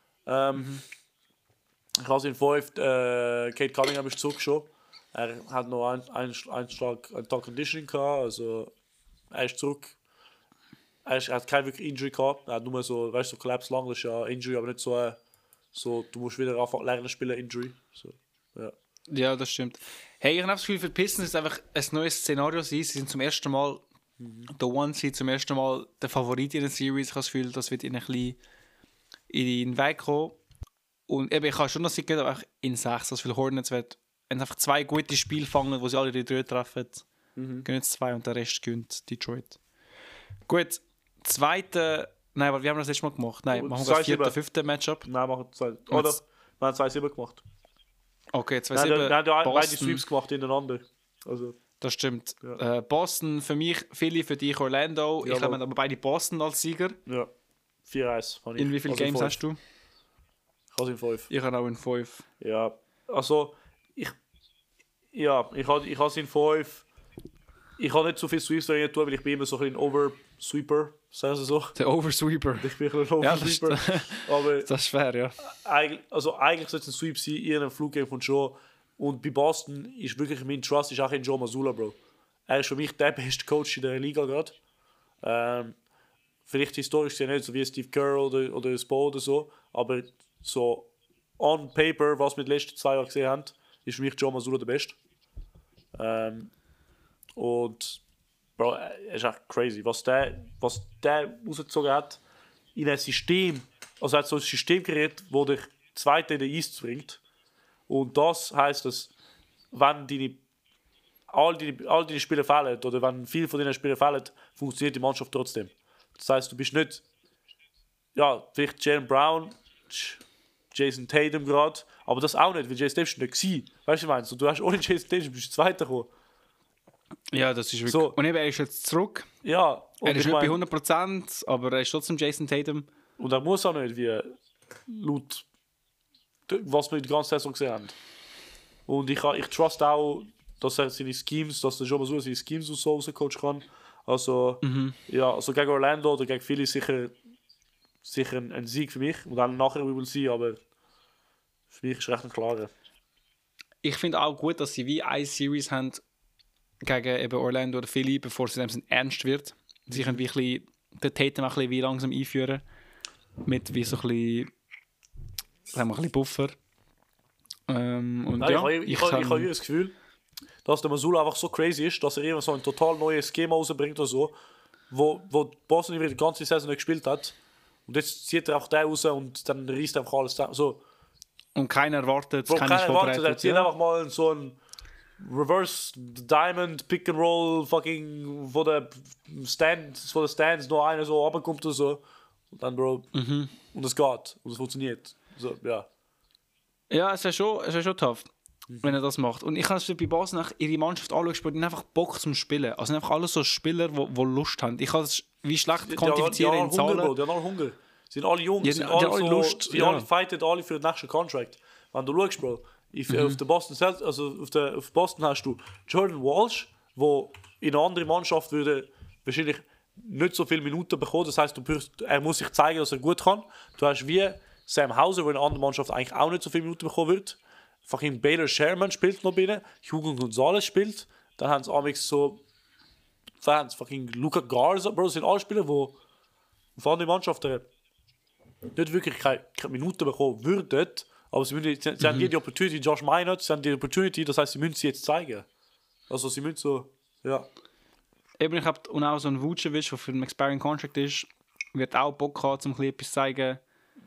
Ich habe es in 5. Kate Cunningham ist zurück schon. Er hat noch einen Tag Conditioning gehabt. Also, er ist zurück. Er hat keine wirklich Injury gehabt. Er hat nur so, weißt du, so Collapse lang, das ist ja Injury, aber nicht so, du musst wieder anfangen lernen spielen, Injury. So, ja. Ja, das stimmt. Hey, ich habe das Gefühl, für die Pistons ist einfach ein neues Szenario. Sie sind zum ersten Mal, The One sind zum ersten Mal der Favorit in der Series. Ich habe das Gefühl, das wird ihnen ein bisschen in den Weg kommen. Und eben, ich habe schon noch sagen, aber in 6, also für Hornets wird, wenn sie einfach 2 gute Spiele fangen, wo sie alle die 3 treffen, gewinnen 2 und der Rest gewinnt Detroit. Gut. Zweite, nein, aber wir haben das letztes Mal gemacht. Nein, machen wir das 4., 5. Matchup. Nein, machen wir 2. Oder? Wir haben 2-7 gemacht. Okay, 2-7. Nein, wir haben beide Sweeps gemacht ineinander. Also, das stimmt. Ja. Boston für mich, Philly für dich, Orlando. Ich glaube, wir haben aber beide Boston als Sieger. Ja, 4-1. In wie viele Games hast du? Ich habe es in 5. Ich habe auch in 5. Ja, also, ich habe es in 5. Ich habe nicht so viel Sweeps tun, weil ich bin immer so ein Oversweeper, sagen sie so. Der Oversweeper. Ich bin ein Oversweeper. Ja, aber das ist fair, ja. Eigentlich sollte es ein Sweep sein, irgendein Fluggame von Joe. Und bei Boston ist wirklich mein Trust ist auch in Joe Mazzulla, Bro. Er ist für mich der beste Coach in der Liga gerade. Vielleicht historisch gesehen nicht so wie Steve Kerr oder Spo oder so, aber so on paper, was wir die letzten 2 Jahre gesehen haben, ist für mich Joe Mazzulla der Beste. Und Bro, es ist echt crazy, was der rausgezogen hat in ein System. Also er hat so ein System kreiert, das dich Zweite in den East bringt. Und das heisst, dass wenn all deine Spieler fehlen oder wenn viele von deinen Spielern fehlen, funktioniert die Mannschaft trotzdem. Das heißt, du bist nicht, ja, vielleicht Jaylen Brown, Jason Tatum gerade, aber das auch nicht, weil Jason Tatum nicht war. Weißt du, was ich meine? So, du hast ohne Jason Tatum bist du Zweiter gekommen. Ja, das ist wirklich... So. Und eben, er ist jetzt zurück. Ja. Und Er ist nicht bei 100%, aber er ist trotzdem Jason Tatum. Und er muss auch nicht, wie laut was wir die ganze Saison gesehen haben. Und ich trust auch, dass er seine Schemes, dass der Joe Mazzulla seine Schemes so rauscoachen kann. Also, ja, also gegen Orlando oder gegen Philly sicher ein Sieg für mich. Und dann nachher we will see, aber für mich ist recht ein klarer. Ich finde auch gut, dass sie wie eine Series haben gegen eben Orlando oder Philly, bevor es ernst wird. Sie können wie ein bisschen den Tatum auch ein bisschen wie langsam einführen. Mit wie so ein bisschen, sagen wir, ein bisschen Buffer. Und Nein, ja, ich habe das Gefühl, dass der Mazzulla einfach so crazy ist, dass er immer so ein total neues Schema rausbringt oder so, wo Boston die ganze Saison nicht gespielt hat. Und jetzt zieht er auch den raus und dann reißt er einfach alles da. So. Und keiner erwartet, keiner erwartet, er zieht einfach mal so ein Reverse Diamond Pick and Roll fucking wo der Stands nur einer so runterkommt oder so. Und dann, Bro, und es geht. Und es funktioniert. So, ja. Ja, es ist schon tough, wenn er das macht. Und ich habe es bei Boston nach ihre Mannschaft anschauen, die haben einfach Bock zum Spielen. Also sind einfach alle so Spieler, die Lust haben. Ich kann es wie schlecht quantifizieren in Zahlen. Bro, die haben alle Hunger. Sie sind alle jung, die sind haben alle so, Lust. die alle fighten alle für den nächsten Contract. Wenn du schaust, Bro, auf der Boston Celtics, also auf Boston hast du Jordan Walsh, wo in eine andere Mannschaft würde wahrscheinlich nicht so viele Minuten bekommen. Das heißt, er muss sich zeigen, dass er gut kann. Du hast wie Sam Hauser, der in einer anderen Mannschaft eigentlich auch nicht so viele Minuten bekommen wird. Fucking Baylor Sherman spielt noch binnen. Hugo Gonzalez spielt. Dann haben sie amigs so Fans, fucking Luka Garza, Bro, das sind alle Spieler, die auf andere Mannschaften nicht wirklich keine Minuten bekommen würden. Aber sie haben die Opportunity, Josh Minot, sie haben die Opportunity, das heißt, sie müssen sie jetzt zeigen. Also sie müssen so, ja. Eben, ich habe und auch so ein Vucevic, der für einen Expiring Contract ist, wird auch Bock haben, um etwas zu zeigen.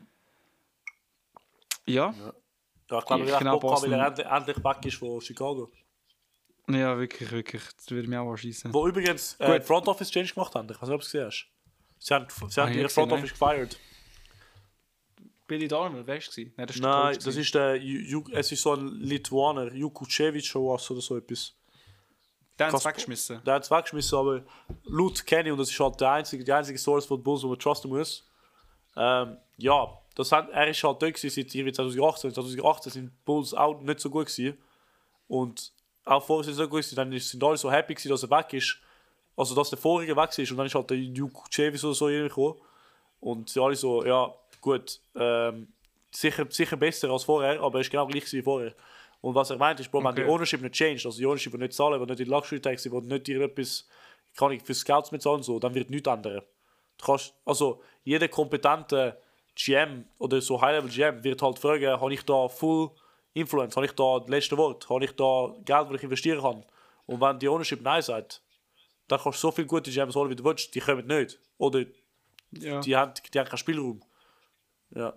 Ja. Ja, ich glaube, er hat Bock haben, weil er endlich weg ist von Chicago. Ja, wirklich. Das würde mich auch anschießen. Wo übrigens Front Office Change gemacht haben. Ich weiß nicht, ob du es gesehen hast. Sie haben ihre Front Office gefeiert. Billy Darnell, wer war es? Nein, das ist es ist so ein Lituaner, Jukucevic oder so etwas. Der hat es weggeschmissen. Der hat es weggeschmissen, aber laut Kenny, und das ist halt die einzige Source von Bulls, die man trusten muss. Ja, er ist halt dort gewesen, seit 2018. 2018 sind Bulls auch nicht so gut gewesen. Und auch vorher sind sie so gut gewesen, dann sind alle so happy gewesen, dass er weg ist. Also, dass der vorige weg ist. Und dann ist halt der Jukucevic oder so gekommen. Und sie alle so, ja, gut, sicher besser als vorher, aber er ist genau gleich wie vorher. Und was er meint ist, Bro, wenn die Ownership nicht changed, also die Ownership nicht zahlen, die nicht in Luxury Tax, die nicht irgendetwas, kann ich für Scouts mit zahlen, so, dann wird nichts ändern. Du kannst, also jeder kompetente GM oder so High-Level GM wird halt fragen, habe ich da Full Influence, habe ich da das letzte Wort, habe ich da Geld, das ich investieren kann? Und wenn die Ownership Nein sagt, dann kannst du so viele gute GMs holen, wie du willst, die kommen nicht. Oder die haben keinen Spielraum. Ja.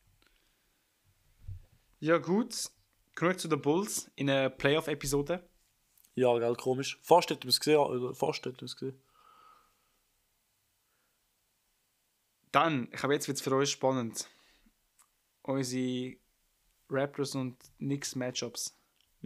Ja, gut. Genug zu den Bulls in einer Playoff-Episode. Ja, gell, komisch. Fast hätten wir es gesehen. Dann, ich habe jetzt wird's für euch spannend. Unsere Raptors und Knicks Matchups.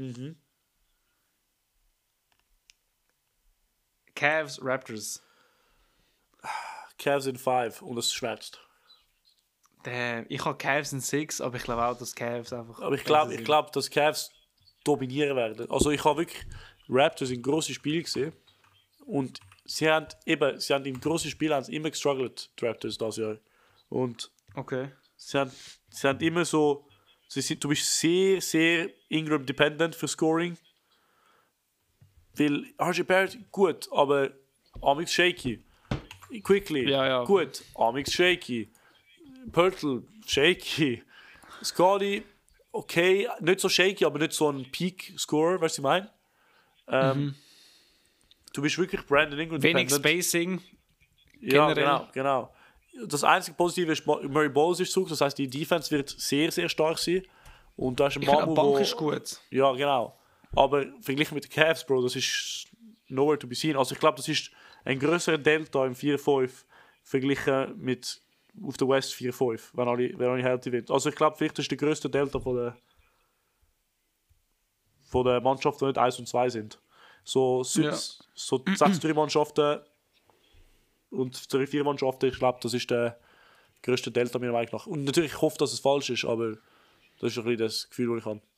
Cavs, Raptors. Cavs in 5 und es schmerzt. Ich habe Cavs in 6, aber ich glaube auch, dass Cavs einfach... Aber ich glaube, dass Cavs dominieren werden. Also ich habe wirklich Raptors in grossen Spielen gesehen und sie haben im grossen Spiel immer gestruggelt, die Raptors das Jahr. Und sie haben immer so... Du bist sehr, sehr Ingram-dependent für Scoring. Weil RJ Barrett, gut, aber amix shaky. Quickly, gut, amix shaky. Pörtl, shaky. Scotty, okay, nicht so shaky, aber nicht so ein Peak-Scorer, weißt du, was ich meine? Du bist wirklich Brandon Ingram wenig Spacing. Ja, genau. Das einzige Positive ist, Murray Bowles ist zurück, das heißt, die Defense wird sehr, sehr stark sein. Und da ist ein Bank ist gut. Ja, genau. Aber verglichen mit den Cavs, Bro, das ist nowhere to be seen. Also ich glaube, das ist ein größerer Delta im 4-5 verglichen mit auf der West 4-5, wenn alle healthy sind. Also ich glaube, vielleicht ist der größte Delta von der Mannschaften, die nicht 1 und 2 sind. So 6-3 Mannschaften und 4 Mannschaften, ich glaube, das ist der größte Delta meiner Meinung nach. Und natürlich, ich hoffe, dass es falsch ist, aber das ist ein bisschen das Gefühl, das ich habe.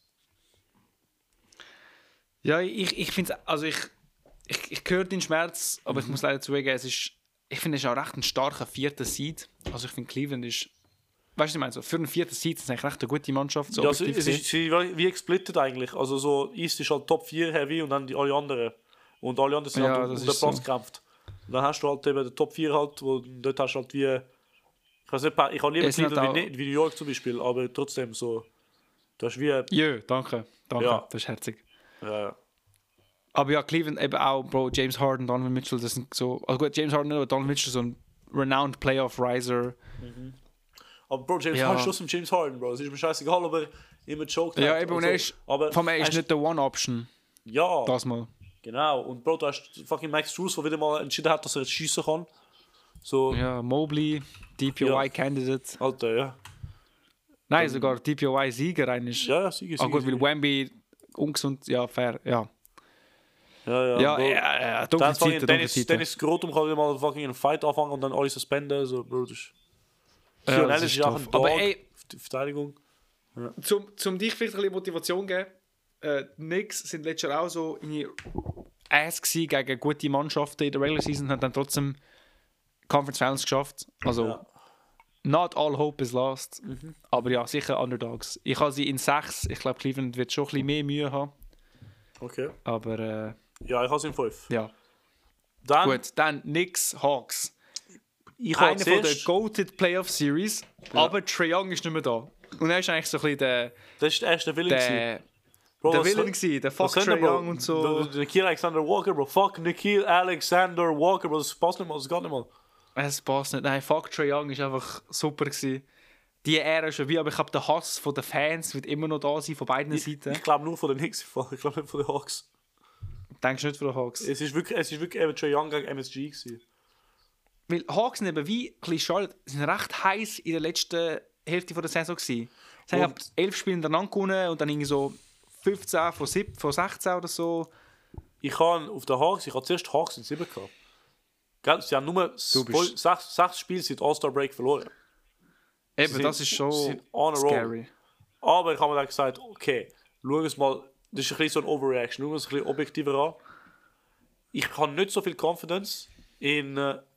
Ja, ich finde es, also ich höre den Schmerz, aber ich muss leider zugeben, ich finde, es ist auch recht ein starker 4. Seed. Also ich finde, Cleveland ist, weißt du, ich meine, so für einen 4. Seed ist es eigentlich recht eine gute Mannschaft. So ja, es ist wie gesplittet eigentlich. Also so East ist halt Top 4 Heavy und dann alle anderen. Und alle anderen sind halt um den Platz gekämpft. Und dann hast du halt eben den Top 4 halt, wo dort hast du halt wie, ich weiß nicht, ich habe lieber Cleveland wie New York zum Beispiel, aber trotzdem so, du hast wie... Ja, danke, ja. Das ist herzig. Ja. Aber ja, Cleveland eben auch, Bro, James Harden, Donovan Mitchell, das sind so, also gut, James Harden, aber Donovan Mitchell so ein renowned Playoff-Riser. Aber Bro, James Harden ist James Harden, Bro. Es ist mir scheißegal, ob er immer choked hat. Ja, eben, und er ist, von mir ist nicht der One-Option. Ja. Das mal. Genau, und Bro, du hast fucking Max Strus, der wieder mal entschieden hat, dass er jetzt schiessen kann. So. Ja, Mobley, DPOY-Candidate. Alter, ja. Nein, sogar DPOY-Sieger eigentlich. Ja, Sieger. Gut, weil Wemby ungesund, ja, fair, ja. Ja, dunkle Zeiten. Dennis Grotum kann wieder mal fucking einen Fight anfangen und dann alles suspenden. So, Bro, das ist ja auch ein Dog. Aber ey, die Verteidigung. Ja. Zum dich vielleicht ein bisschen Motivation geben. Die Knicks sind letztes Jahr auch so in Ass gegen gute Mannschaften in der Regular Season und haben dann trotzdem Conference Finals geschafft. Also, not all hope is lost. Aber ja, sicher Underdogs. Ich habe sie in 6. Ich glaube, Cleveland wird schon ein bisschen mehr Mühe haben. Okay. Aber ja, ich habe sie in 5. Ja. Gut, dann Knicks, Hawks. Einer von der Goated Playoff Series, aber Trae Young ist nicht mehr da. Und er ist eigentlich so ein bisschen der... Das ist der erste Villain. Der Villain gewesen, der Fuck Trae Young und so. Nikhil Alexander Walker, Bro. Fuck Nikhil Alexander Walker, Bro. Das passt nicht mal, das geht nicht mal. Es passt nicht. Nein, fuck Trae Young ist einfach super gewesen. Die Ära ist schon wie, aber ich glaube, der Hass von den Fans wird immer noch da sein, von beiden Seiten. Ich glaube nur von den Knicks, ich glaube nicht von den Hawks. Denkst du nicht von den Hawks? Es ist wirklich eben Trae Young gegen MSG gewesen. Weil Hawks sind wie Charlotte sind recht heiß in der letzten Hälfte der Saison gewesen. Sie haben 11 Spiele hintereinander gewonnen und dann irgendwie so 15 von 16 oder so. Ich habe auf den Hawks, ich habe zuerst Hawks in 7 gehabt. Gell? Sie haben nur 6 Spiele seit All-Star Break verloren. Eben, das ist schon scary. Aber ich habe mir dann gesagt, okay, schau es mal, das ist ein bisschen so eine Overreaction, schau es ein bisschen objektiver an. Ich habe nicht so viel Confidence in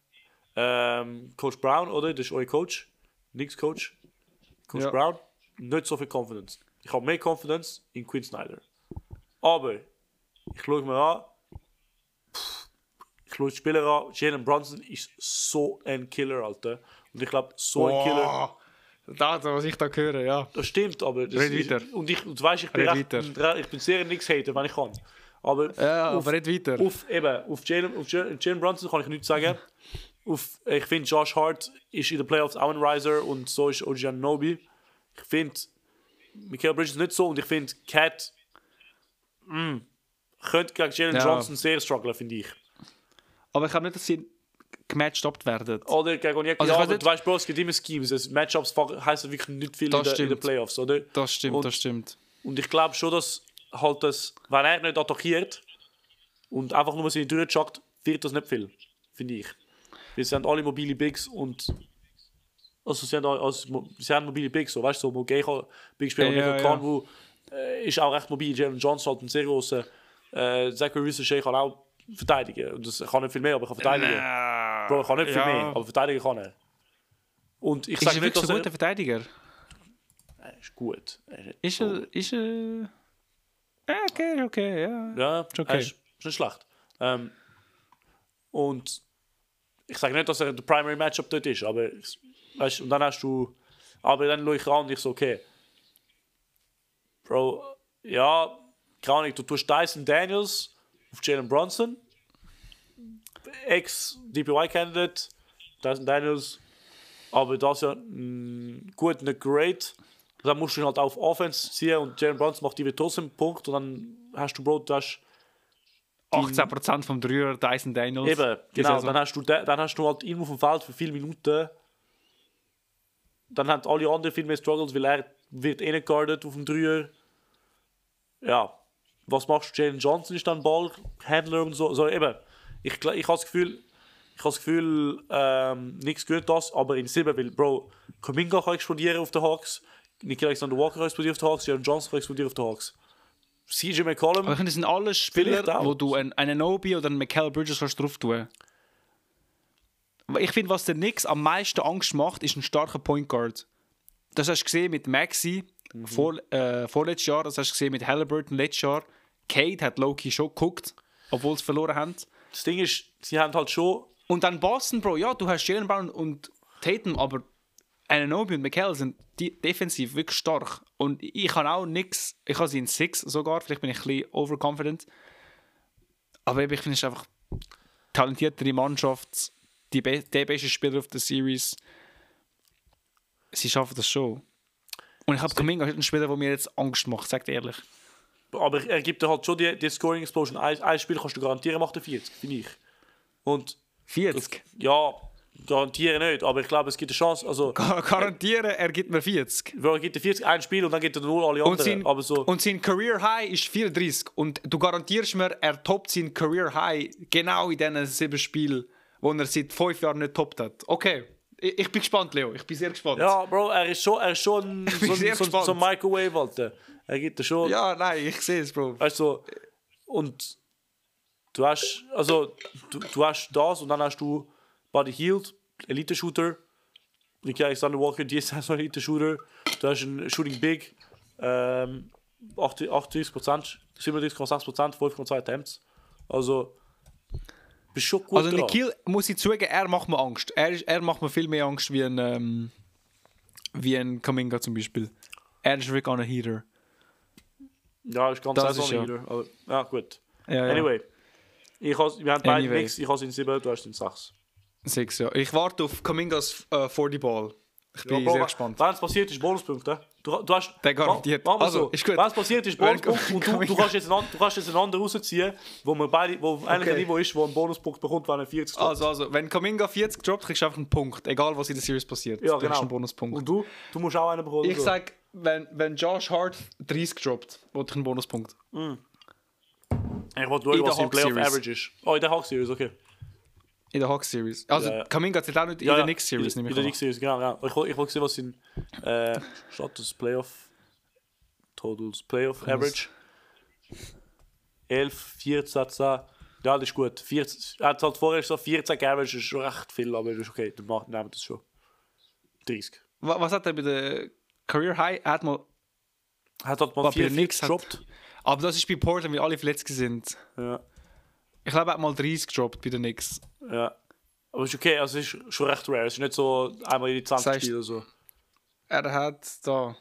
Coach Brown, oder? Das ist euer Coach, Knicks Coach. Coach Brown, nicht so viel Confidence. Ich habe mehr Confidence in Quinn Snyder. Aber, ich schaue mir an, ich schaue die Spieler an, Jalen Brunson ist so ein Killer, Alter. Und ich glaube, so ein Killer... Das, was ich da höre, ja. Das stimmt, aber... Das red weiter. Und du weißt, ich bin sehr ein Knicks-Hater, wenn ich kann. Aber aber red weiter. Auf Jalen Brunson kann ich nichts sagen. Ich finde, Josh Hart ist in den Playoffs auch ein Riser und so ist OG Anunoby. Ich finde, Mikal Bridges nicht so und ich finde, Cat könnte gegen Jalen Johnson sehr strugglen, finde ich. Aber ich glaube nicht, dass sie gematcht werden. Oder gegen Onyeka, also du weißt, Bro, es gibt immer Schemes. Also Matchups heisst wirklich nicht viel in den Playoffs, oder? Das stimmt. Und ich glaube schon, dass halt das, wenn er nicht attackiert und einfach nur seine Türe schackt, wird das nicht viel, finde ich. Wir sind alle mobile Bigs und also sie haben mobile Bigs, so, weißt du, so Mogay Big spielen und kann, wo ist auch recht mobil. Jalen Johnson hat einen sehr großen Zachary Ricochet kann auch verteidigen. Und das kann nicht viel mehr, aber er kann verteidigen. Bro, er kann nicht viel mehr, aber verteidigen kann er. Und ich sage nicht, dass er... Ist er ein guter Verteidiger? Er ist gut. Ist er... Okay, ja. Ja, okay. Ist nicht schlecht. Und ich sage nicht, dass er der Primary Matchup dort ist, aber weißt, und dann hast du... Aber dann schaue ich ran und ich so, okay. Bro, ja, keine Ahnung, du tust Dyson Daniels auf Jalen Brunson, Ex-DPY-Candidate, Dyson Daniels, aber das ja gut, nicht great. Dann musst du ihn halt auf Offense ziehen und Jalen Brunson macht die trotzdem einen Punkt und dann hast du, Bro, du hast 18% vom Dreier, Dyson Daniels. eben, genau, dann hast du halt ihn auf dem Feld für viele Minuten. Dann haben alle anderen viel mehr Struggles, weil er wird guarded auf dem Dreier. Ja, was machst du? Jalen Johnson ist dann Ballhändler und so. Also eben, ich habe das Gefühl, nichts gehört das, aber in 7 will, Bro, Kuminga kann explodieren auf den Hawks, Nickeil Alexander-Walker kann explodieren auf den Hawks, Jalen Johnson kann explodieren auf den Hawks. CJ McCollum. Aber ich finde, das sind alles Spieler, wo du einen Obi oder einen Mikal Bridges kannst drauf tun. Ich finde, was der Knicks am meisten Angst macht, ist ein starker Point Guard. Das hast du gesehen mit Maxey vorletztes Jahr, das hast du gesehen mit Halliburton letztes Jahr. Cade hat Loki schon geguckt, obwohl sie verloren haben. Das Ding ist, sie haben halt schon... Und dann Boston, Bro, ja, du hast Jalen Brown und Tatum, aber Anunoby und Mikal sind defensiv wirklich stark. Und ich habe auch nichts, ich habe sie in 6 sogar, vielleicht bin ich ein bisschen overconfident. Aber ich finde, es ist einfach talentiertere Mannschaft, der beste Spieler auf der Series. Sie schaffen das schon. Und ich habe Kuminga ein Spieler, der mir jetzt Angst macht, sagt ehrlich. Aber er gibt dir halt schon die Scoring Explosion. Ein Spiel kannst du garantieren, macht er 40, finde ich. Und 40? Ja, garantieren nicht, aber ich glaube, es gibt eine Chance. Also, garantieren, er gibt mir 40. Er gibt dir 40 ein Spiel und dann gibt er nur alle anderen. Und sein Career High ist 34. Und du garantierst mir, er toppt sein Career High genau in diesen 7 Spielen, wo er seit 5 Jahren nicht toppt hat. Okay, ich bin gespannt, Leo. Ich bin sehr gespannt. Ja, Bro, er ist schon so ein Microwave, Alter. Er gibt dir schon... Ja, nein, ich sehe es, Bro. Also, und du hast das und dann hast du Buddy Hield, Elite-Shooter. Nickeil Alexander-Walker, DSS Elite-Shooter. Du hast einen Shooting Big. 38%, 37,6%, 5,2 Attempts. Also, bist schon gut also dran. Nickeil, muss ich zugeben, er macht mir Angst. Er macht mir viel mehr Angst wie ein Kuminga zum Beispiel. Er ist wirklich ein Heater. Ja, ist ganz Das so ist ja. Heater. Aber, ja, gut. Ja. Anyway. Wir haben beide nichts. Ich habe es in 7, du hast es in 6. 6, ja. Ich warte auf Kumingas 40-Ball. Ich bin sehr gespannt. Wenn es passiert, ist Bonuspunkte. Du hast... Der garantiert. Mach mal Also, so. ist gut. Wenn es passiert, ist Bonuspunkt und du kannst jetzt einen anderen rausziehen, wo eigentlich ein Niveau ist, wo einen Bonuspunkt bekommt, wenn er 40 droppt. Also, wenn Kuminga 40 droppt, kriegst du einfach einen Punkt. Egal, was in der Series passiert. Ja, Du kriegst genau. einen Bonuspunkt. Und du musst auch einen bekommen. Ich sage, wenn Josh Hart 30 droppt, wollte ich einen Bonuspunkt. Ich wollte schauen, was im Playoff Series. Average ist. Oh, in der Hawk Series, okay. In der Hawks Series. Also, Ja. Kuminga zählt auch nicht in der Knicks Series, In nehme ich der an. Knicks Series, genau. Ja. Ich wollte sehen, was in Status Playoff Totals Playoff Average 11, 14, 10. Ja, das ist gut. 14, er hat halt vorher so 14 Average, ist schon recht viel, aber das ist okay, dann nehmen wir das schon. 30. Was hat er bei der Career High? Er hat mal... Er hat halt mal bei 4 Knicks gedroppt. Aber das ist bei Portland, weil alle verletzt sind. Ja. Ich glaube, er hat mal 30 gedroppt bei den Knicks. Ja. Aber ist okay, also es ist schon recht rare. Es ist nicht so einmal in die 20 Das heißt- Spiele oder so. Er hat da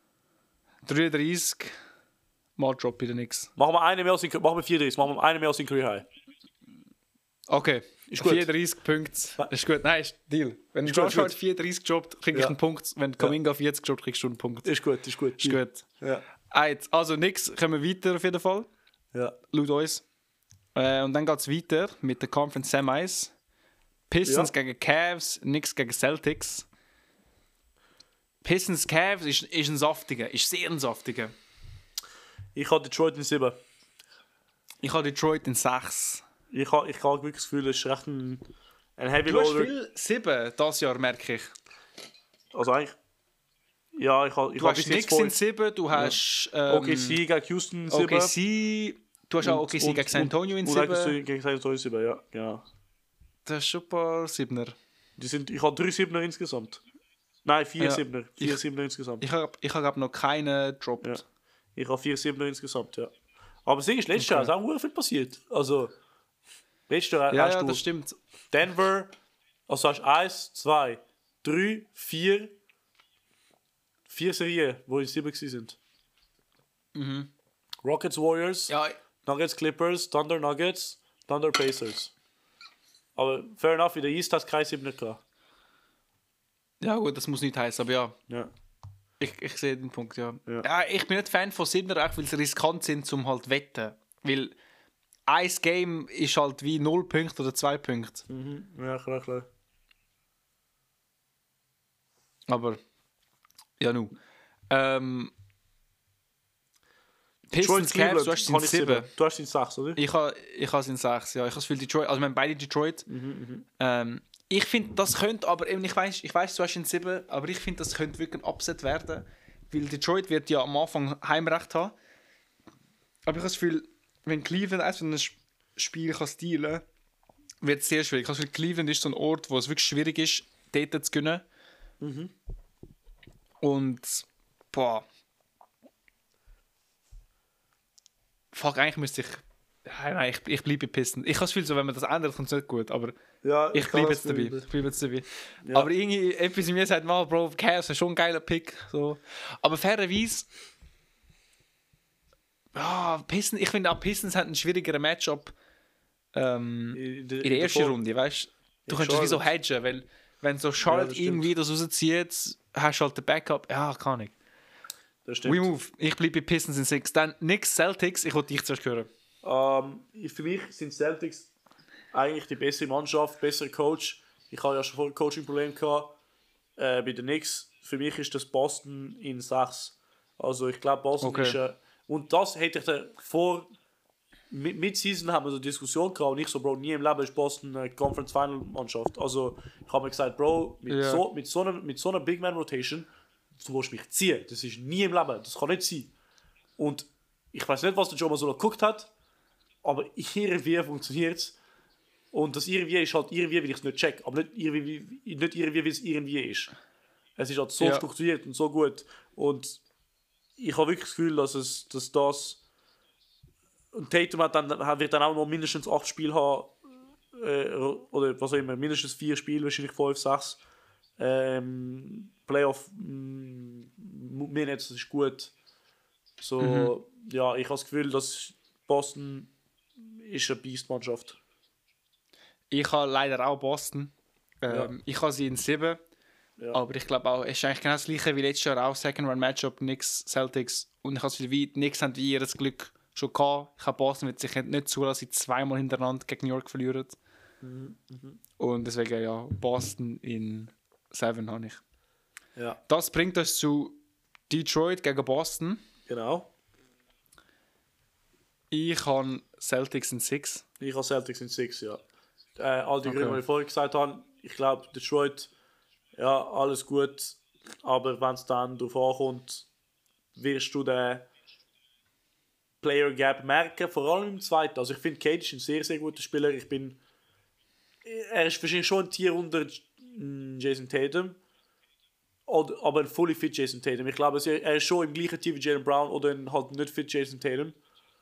33 Mal Drop bei den Knicks. Machen wir 34, machen wir einen mehr als in Career High. Okay, Ist gut. 34 Punkte. Ist gut, nein, ist Deal. Wenn Ist Josh gut, Hart 34 droppt, krieg ich Ja. einen Punkt. Wenn Kuminga 40 droppt, kriegst du einen Punkt. Ist gut, ist gut. Ist gut. Ja. Also Knicks kommen wir weiter auf jeden Fall. Ja. Laut uns. Und dann geht es weiter mit den Conference Semis. Pistons gegen Cavs, Knicks gegen Celtics. Pistons Cavs ist ein saftiger, ist sehr ein saftiger. Ich habe Detroit in 7. Ich habe Detroit in 6. Ich habe wirklich das Gefühl, es ist recht ein Heavy Du hast Loader. viel 7 dieses Jahr, merke ich. Also eigentlich... Ja, ich habe Du hast Knicks in 7, du hast OKC gegen Houston in 7. OKC, du hast auch OKC gegen San Antonio in 7. Und gegen San Antonio in 7, ja. Genau. Das ist schon ein paar 7er. Ich habe 3 7er insgesamt. Nein, 4 Ja. 7er. 4 7er insgesamt. Ich hab noch keine gedroppt. Ja. Ich habe 4 7er insgesamt, ja. Aber das Ding ist, letztes Jahr ist auch viel passiert. Also, letztes Jahr Ja, hast ja, du das stimmt. Denver, also hast 1, 2, 3, 4 Serien, wo in 7 sind. Rockets, Warriors, Ja, Nuggets, Clippers, Thunder, Nuggets, Thunder, Pacers. Aber fair enough, in der East hast du keine 7 gehabt. ja gut, das muss nicht heißen, aber ja. Ja. Ich sehe den Punkt, ja. Ja. Ja, ich bin nicht Fan von Sinner, auch weil sie riskant sind, zum halt wetten. Weil ein Game ist halt wie 0 Punkte oder 2 Punkte. Ja, klar. Aber, ja, nu. Pistons, Cavs, du hast sie in 7. Du hast sie in 6, oder? Ich habe es in 6, ja. Ich habe es für Detroit. Also, wir haben beide Detroit. Ich finde, das könnte, aber eben, ich weiß, du hast in 7, aber ich finde, das könnte wirklich ein Upset werden. Weil Detroit wird ja am Anfang Heimrecht haben. Aber ich habe das Gefühl, wenn Cleveland erst ein Spiel kann stehlen kann, wird es sehr schwierig. Ich habe das Gefühl, Cleveland ist so ein Ort, wo es wirklich schwierig ist, dort zu gewinnen. Und, boah. Fuck, eigentlich müsste ich... Nein, ich bleibe bei Pistons. Ich habe das Gefühl, so, wenn man das ändert, kommt es nicht gut, aber Ja, ich bleibe jetzt dabei. Ja. Aber irgendwie, etwas in mir sagt mal, Bro, Cavs ist schon ein geiler Pick. So. Aber fairerweise... Pistons, ich finde auch Pistons hat ein schwierigeres Matchup in der ersten Runde, weißt du? Du könntest es wie so hedgen, weil wenn so Charlotte irgendwie das rauszieht, hast du halt den Backup. Ja, kann ich. Das stimmt. We move. Ich bleibe bei Pistons in 6. Dann Knicks, Celtics. Ich wollte dich zuerst hören. Für mich sind Celtics eigentlich die bessere Mannschaft, bessere Coach. Ich habe ja schon vorher ein Coaching-Problem gehabt. Bei den Knicks, für mich ist das Boston in 6. Also ich glaube, Boston ist... und das hätte ich da vor... Mit Season haben wir so eine Diskussion gehabt und ich so, Bro, nie im Leben ist Boston eine Conference Final Mannschaft. Also ich habe mir gesagt, Bro, mit so einer Big Man Rotation, du willst mich ziehen. Das ist nie im Leben, das kann nicht sein. Und ich weiß nicht, was der Joe Mazzulla geguckt hat, aber irgendwie funktioniert es. Und das irgendwie ist halt irgendwie, weil ich es nicht check, aber nicht irgendwie, wie es irgendwie ist. Es ist halt so strukturiert und so gut. Und ich habe wirklich das Gefühl, dass das... Und Tatum wird dann auch noch mindestens 8 Spiele haben, oder was auch immer, mindestens 4 Spiele, wahrscheinlich 5, 6. Playoff Minutes ist gut. So, ja, ich habe das Gefühl, dass Boston ist eine Beast-Mannschaft. Ich habe leider auch Boston. Ich habe sie in 7. Ja. Aber ich glaube auch, es ist eigentlich genau das gleiche wie letztes Jahr auch. Second-Round-Matchup, Knicks, Celtics. Und ich habe das Gefühl, die Knicks haben wie ihr Glück schon gehabt. Ich habe Boston wird sich nicht zulassen, dass sie 2-mal hintereinander gegen New York verlieren. Und deswegen, ja, Boston in 7 habe ich. Ja. Das bringt uns zu Detroit gegen Boston. Genau. Ich habe Celtics in 6. Ich habe Celtics in 6, ja. All die Gründe, die ich vorher gesagt habe, ich glaube, Detroit, ja, alles gut. Aber wenn es dann darauf ankommt, wirst du den Player Gap merken, vor allem im zweiten. Also ich finde, Cade ist ein sehr, sehr guter Spieler. Er ist wahrscheinlich schon ein Tier unter Jason Tatum, aber ein fully fit Jason Tatum. Ich glaube, er ist schon im gleichen Tier wie Jaylen Brown oder ein halt nicht fit Jason Tatum.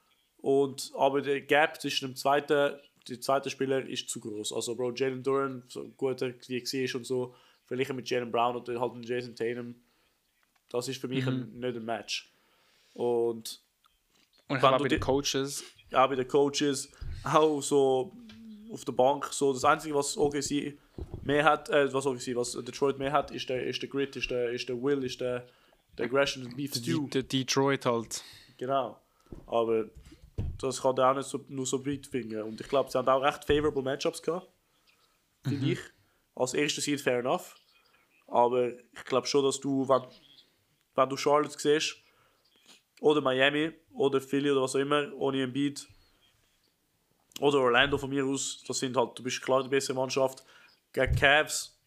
Aber der Gap zwischen dem zweiten Spieler ist zu groß. Also Bro, Jalen Duren, so gut wie er ist und so, verglichen mit Jaylen Brown oder halt Jason Tatum, das ist für mich nicht ein Match. Und ich habe auch bei den Coaches. Ja, bei den Coaches, auch so auf der Bank. So das Einzige, was OKC mehr hat, was Detroit mehr hat, ist der Grit, ist der Will, ist der Aggression und Beef Stew. Der Detroit halt. Genau. Aber das kann der auch nicht nur so weit finden. Und ich glaube, sie haben auch recht favorable Matchups gehabt. Finde ich. Als erster Seed fair enough. Aber ich glaube schon, dass du, wenn du Charlotte siehst, oder Miami, oder Philly oder was auch immer, ohne Embiid, oder Orlando von mir aus, das sind halt, du bist klar die bessere Mannschaft. Gegen Cavs,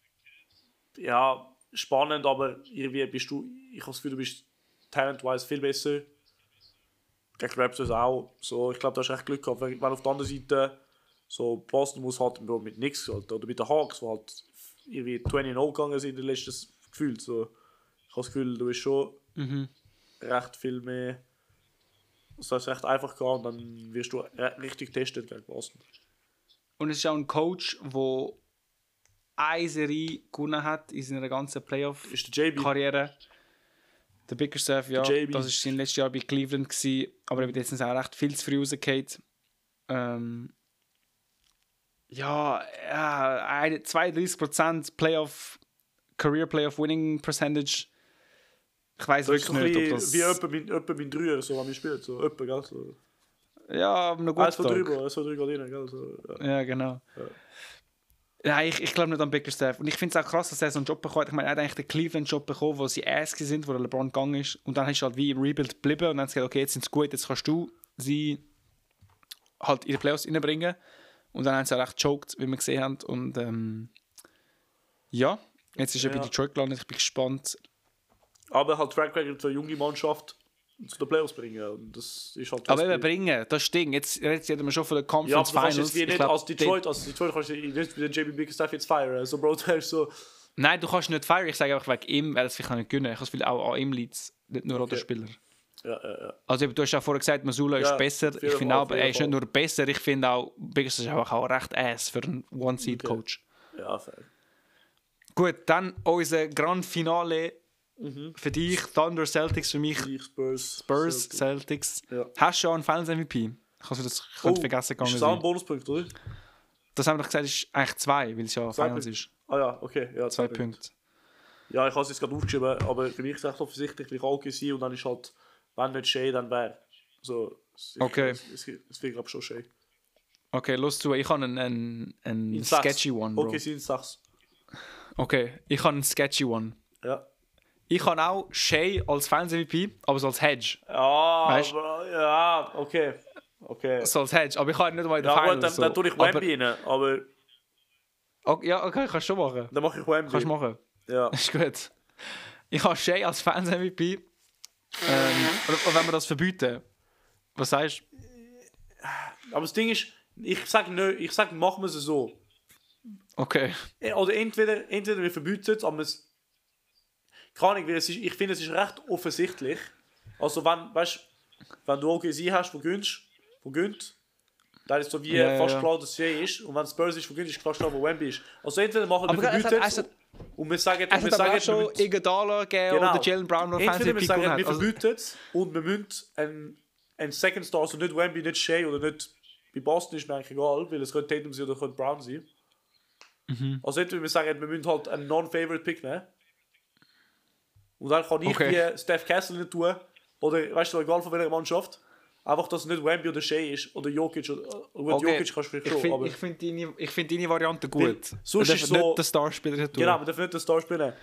ja, spannend, aber irgendwie ich habe das Gefühl, du bist talent-wise viel besser. Gegen Raptors auch. So, ich glaube, da hast du echt Glück gehabt. Wenn auf der anderen Seite so Boston muss halt mit nichts halt, oder mit den Hawks, die halt irgendwie 20-0 gegangen sind in den letzten Gefühl. So, ich habe das Gefühl, du bist schon recht viel mehr. Das heißt, recht einfach gehabt und dann wirst du richtig getestet gegen Boston. Und es ist auch ein Coach, der eine Serie gewonnen hat in seiner ganzen Playoff-Karriere. Der Bickerstaff, ja, das war sein letztes Jahr bei Cleveland gewesen, aber jetzt sind sie auch recht viel zu früh rausgefallen. 32% Career Playoff Winning Percentage. Ich weiß Das ist wirklich so nicht, ein ob das... bisschen wie etwa mein Dreier, so, wenn wir spielen. So, etwa, gell? So. Ja, aber noch gut. Eins von drüber, eins von drüber rein, gell? So, ja. Ja, genau. Ja, ich glaube nicht an Bickerstaff. Und ich finde es auch krass, dass er so einen Job bekommen hat. Ich meine, er hat eigentlich den Cleveland-Job bekommen, wo sie Ass sind, wo der LeBron gegangen ist. Und dann ist er halt wie im Rebuild geblieben. Und dann hat sie gesagt, okay, jetzt sind sie gut, jetzt kannst du sie halt in die Playoffs reinbringen. Und dann haben sie auch recht gechoked, wie wir gesehen haben. Und ja, jetzt ist er bei Detroit gelandet. Ich bin gespannt. Aber halt Track Record für eine junge Mannschaft zu den Playoffs bringen. Und das ist halt Aber eben bringen, das Ding. Jetzt reden wir schon von den ja, aber Conference du kannst Finals. jetzt wie nicht als Detroit kannst du nicht mit dem JB Bickerstaff jetzt feiern. So, Bro, du hast so... Nein, du kannst nicht feiern. Ich sage einfach, wegen ihm, er es vielleicht nicht gewinnen. Ich habe das Gefühl, auch an ihm liegt es, nicht nur an den Spieler. Ja. Also du hast ja vorher gesagt, Masula ist besser. Ich finde auch, er ist nicht nur besser, ich finde auch, Bickerstaff ist einfach auch recht ass für einen One-Seed-Coach. Okay. Ja, fair. Gut, dann unser Grand Finale für dich, Thunder Celtics für mich. Spurs Celtics. Ja. Hast du schon einen Finals-MVP? Ich könnte vergessen gegangen ist das auch ein Bonuspunkt, oder? Das haben wir doch gesagt, ist eigentlich 2, weil es ja Finals ist. Ah ja, okay. Ja, 2 Punkte. Ja, ich habe es jetzt gerade aufgeschrieben, aber für mich ist es echt offensichtlich, wie ich auch gesehen und dann ist halt, wenn nicht Shea, dann wer. So, okay. Es wird, glaube ich, schon Shea. Okay, los zu. Ich habe einen sketchy One, Bro. Okay, sind 6. Okay, ich habe einen sketchy One. Ja. Ich habe auch Shea als Finals-MVP, aber so als Hedge. Ja, weißt? aber, ja, okay. So als Hedge, aber ich habe nicht mal in der Finals. Finals. Ja, dann tue ich Wemby rein, aber... Okay, ja, okay, kannst du schon machen. Dann mache ich Wemby. Kannst du machen. Ja. Ist gut. Ich habe Shea als Fans-MVP. Oder wenn wir das verbieten. Was sagst du? Aber das Ding ist, ich sage, machen wir es so. Okay. Oder entweder wir verbieten es, aber es... Keine Ahnung, ich finde, es ist recht offensichtlich. Also wenn du OKC hast, wo gönnt, dann ist so wie fast klar, dass es Shea ist. Und wenn Spurs ist, wo gönnt, ist fast klar, wo Wemby ist. Also entweder machen wir verbieten es und wir sagen... Es hat aber schon Iguodala gegeben oder Jalen Brown noch entweder wir sagen, wir also, verbieten es und wir müssen einen Second Star, also nicht Wemby, nicht Shea oder nicht... Bei Boston ist mir eigentlich egal, weil es könnte Tatum sein oder könnte Brown sein. Also entweder wir sagen, wir müssen halt einen Non-Favorite Pick nehmen. Und dann kann ich wie Steph Castle nicht tun. Oder, weißt du, egal von welcher Mannschaft. Einfach, dass es nicht Wemby oder Shea ist. Oder Jokic. Jokic kannst du vielleicht schon. Aber ich finde deine Variante gut. Sonst ist so... nicht der Starspieler tun. Genau, man darf nicht den Starspieler.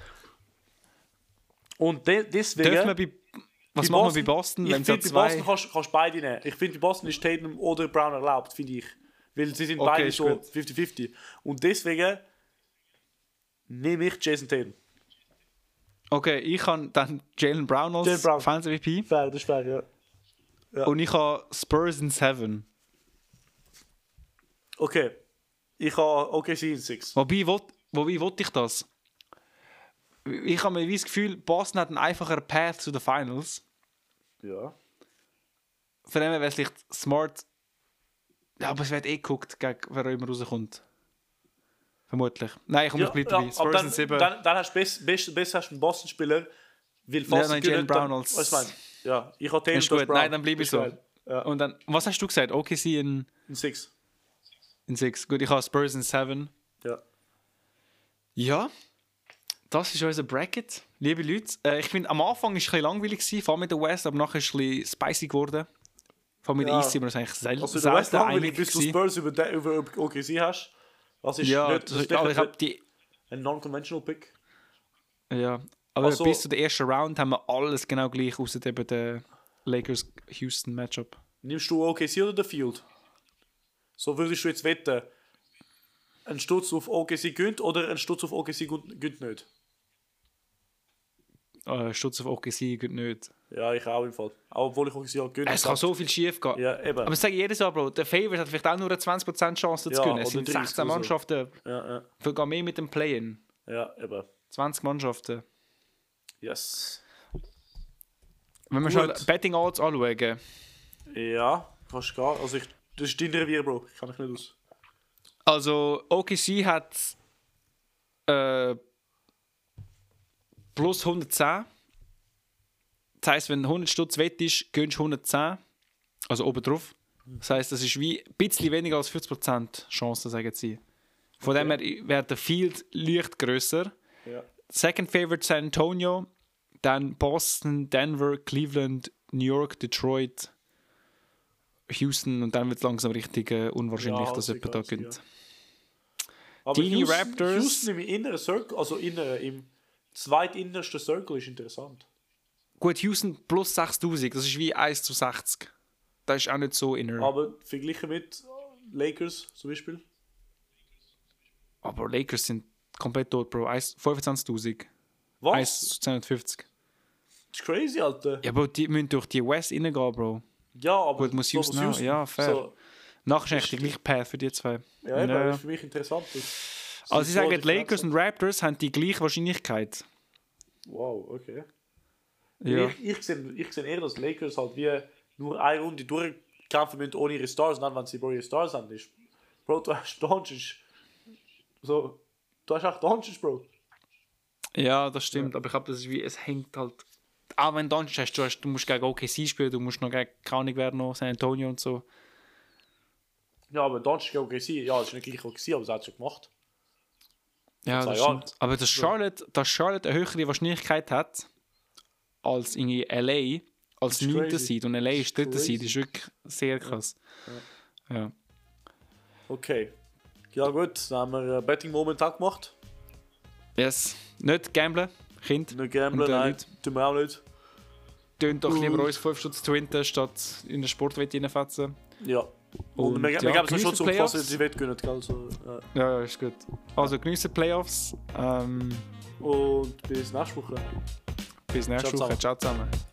Und deswegen... Was machen wir bei Boston? Ich finde, bei Boston kannst du beide nehmen. Ich finde, bei Boston ist Tatum oder Brown erlaubt, finde ich. Weil sie sind beide so 50-50. Und deswegen nehme ich Jason Tatum. Okay, ich habe dann Jalen Brown als Fans-MVP. Fair, das ist fair, ja. Und ich habe Spurs in 7. Okay. Ich habe OKC in 6. Wobei wollte ich das? Ich habe mir das Gefühl, Boston hat einen einfacheren Path zu den Finals. Ja. Von dem her wäre es vielleicht smart. Ja, aber es wird geguckt, gegen wer immer rauskommt. Vermutlich. Nein, ich komme nicht dabei. Spurs in 7. Dann hast du besser einen Boston-Spieler. Weil fast Jalen Brown als... Was meinst du? Ja, ich habe Tatum gut. Nein, dann bleibe ich so. Ja. Und dann, was hast du gesagt? OKC in 6. In 6. Gut, ich habe Spurs in 7. Ja. Ja. Das ist unser Bracket. Liebe Leute, ich finde, am Anfang war es ein bisschen langweilig, vor allem mit der West, aber nachher ist es ein bisschen spicy geworden. Vor allem mit der East sind wir uns eigentlich selten der West langweilig, bis du Spurs über OKC hast. Das ist nicht ein non-conventional Pick. Ja, aber bis zu der ersten Round haben wir alles genau gleich, außer eben der Lakers-Houston-Matchup. Nimmst du OKC oder den Field? So würdest du jetzt wetten, ein Sturz auf OKC gönnt oder ein Sturz auf OKC gönnt nicht? Sturz auf OKC gönnt nicht. Ja, ich auch im Fall. Auch obwohl ich OKC auch gönnt. Es kann so viel schief gehen. Ja, eben. Aber ich sage jedes Jahr, Bro, der Favorite hat vielleicht auch nur eine 20% Chance zu gewinnen. Es sind 16 Mannschaften. Ja. Sogar mehr mit dem Play-In. Ja, eben. 20 Mannschaften. Yes. Wenn wir schon Betting Odds anschauen. Ja, kannst du gehen. Also das ist dein Revier, Bro. Ich kann ich nicht aus. Also OKC hat plus 110. Das heisst, wenn 100 Stutz wettest, gönnst du 110. Also oben drauf. Das heisst, das ist wie ein bisschen weniger als 50% Chance, sagen sie. Von dem her wäre der Field leicht grösser. Ja. Second Favorite San Antonio, Dann Boston, Denver, Cleveland, New York, Detroit, Houston und dann wird es langsam richtig unwahrscheinlich, Ja, dass jemand da ganz, gönnt. ja. Aber Deine Raptors. Houston im inneren Circle, also im zweitinnersten Circle ist interessant. Gut, Houston plus 6000, das ist wie 1:60. Das ist auch nicht so inner. Aber verglichen mit Lakers zum Beispiel. Aber Lakers sind komplett tot, Bro. 25.000. Was? 1:250. Das ist crazy, Alter. Ja, Bro, die müssen durch die West reingehen, Bro. Ja, aber Gut, muss Houston auch. Ja, fair. So, Nachher ist eigentlich der gleiche Path für die zwei. ja, eben, Ja. das ist für mich interessant. Also ich sage, die Lakers und Raptors haben die gleiche Wahrscheinlichkeit. Wow, okay. Ja. Ich sehe eher, dass die Lakers halt wie nur eine Runde durchkämpfen müssen ohne ihre Stars. Und dann, wenn sie ihre Stars haben, ist... Bro, du hast Doncic. So, du hast auch Doncic, Bro. Ja, das stimmt. Aber ich glaube, das ist wie, es hängt halt... Auch wenn du Doncic hast, du musst gegen OKC spielen, du musst noch gegen, keine Ahnung, wer noch, San Antonio und so. Ja, aber Doncic gegen OKC, ja, das ist nicht gleich OKC, aber das hat es schon gemacht. Ja, Vor das 2 Jahren. stimmt. Aber dass Charlotte eine höhere Wahrscheinlichkeit hat als in LA, als Das ist 9. crazy. Seed und LA ist 3. crazy. Seed, ist wirklich sehr krass. Ja. Okay. Ja gut, dann haben wir einen Betting-Moment auch gemacht. Yes. Nicht gamblen, Kind. Nicht gamblen, Und, nein, Leute, tun wir auch nicht. tönt doch lieber uns 5 Stunden zu winten, statt in der Sportwette reinfetzen. Ja. Und Und wir ja, geben es geniessen schon zu, Playoffs. falls ihr die Wette gönnen, gell? Also, Ja, ist gut. Also geniessen die Playoffs. Und bis nächste Woche. Bis nächste Ciao Woche. zusammen. Ciao zusammen.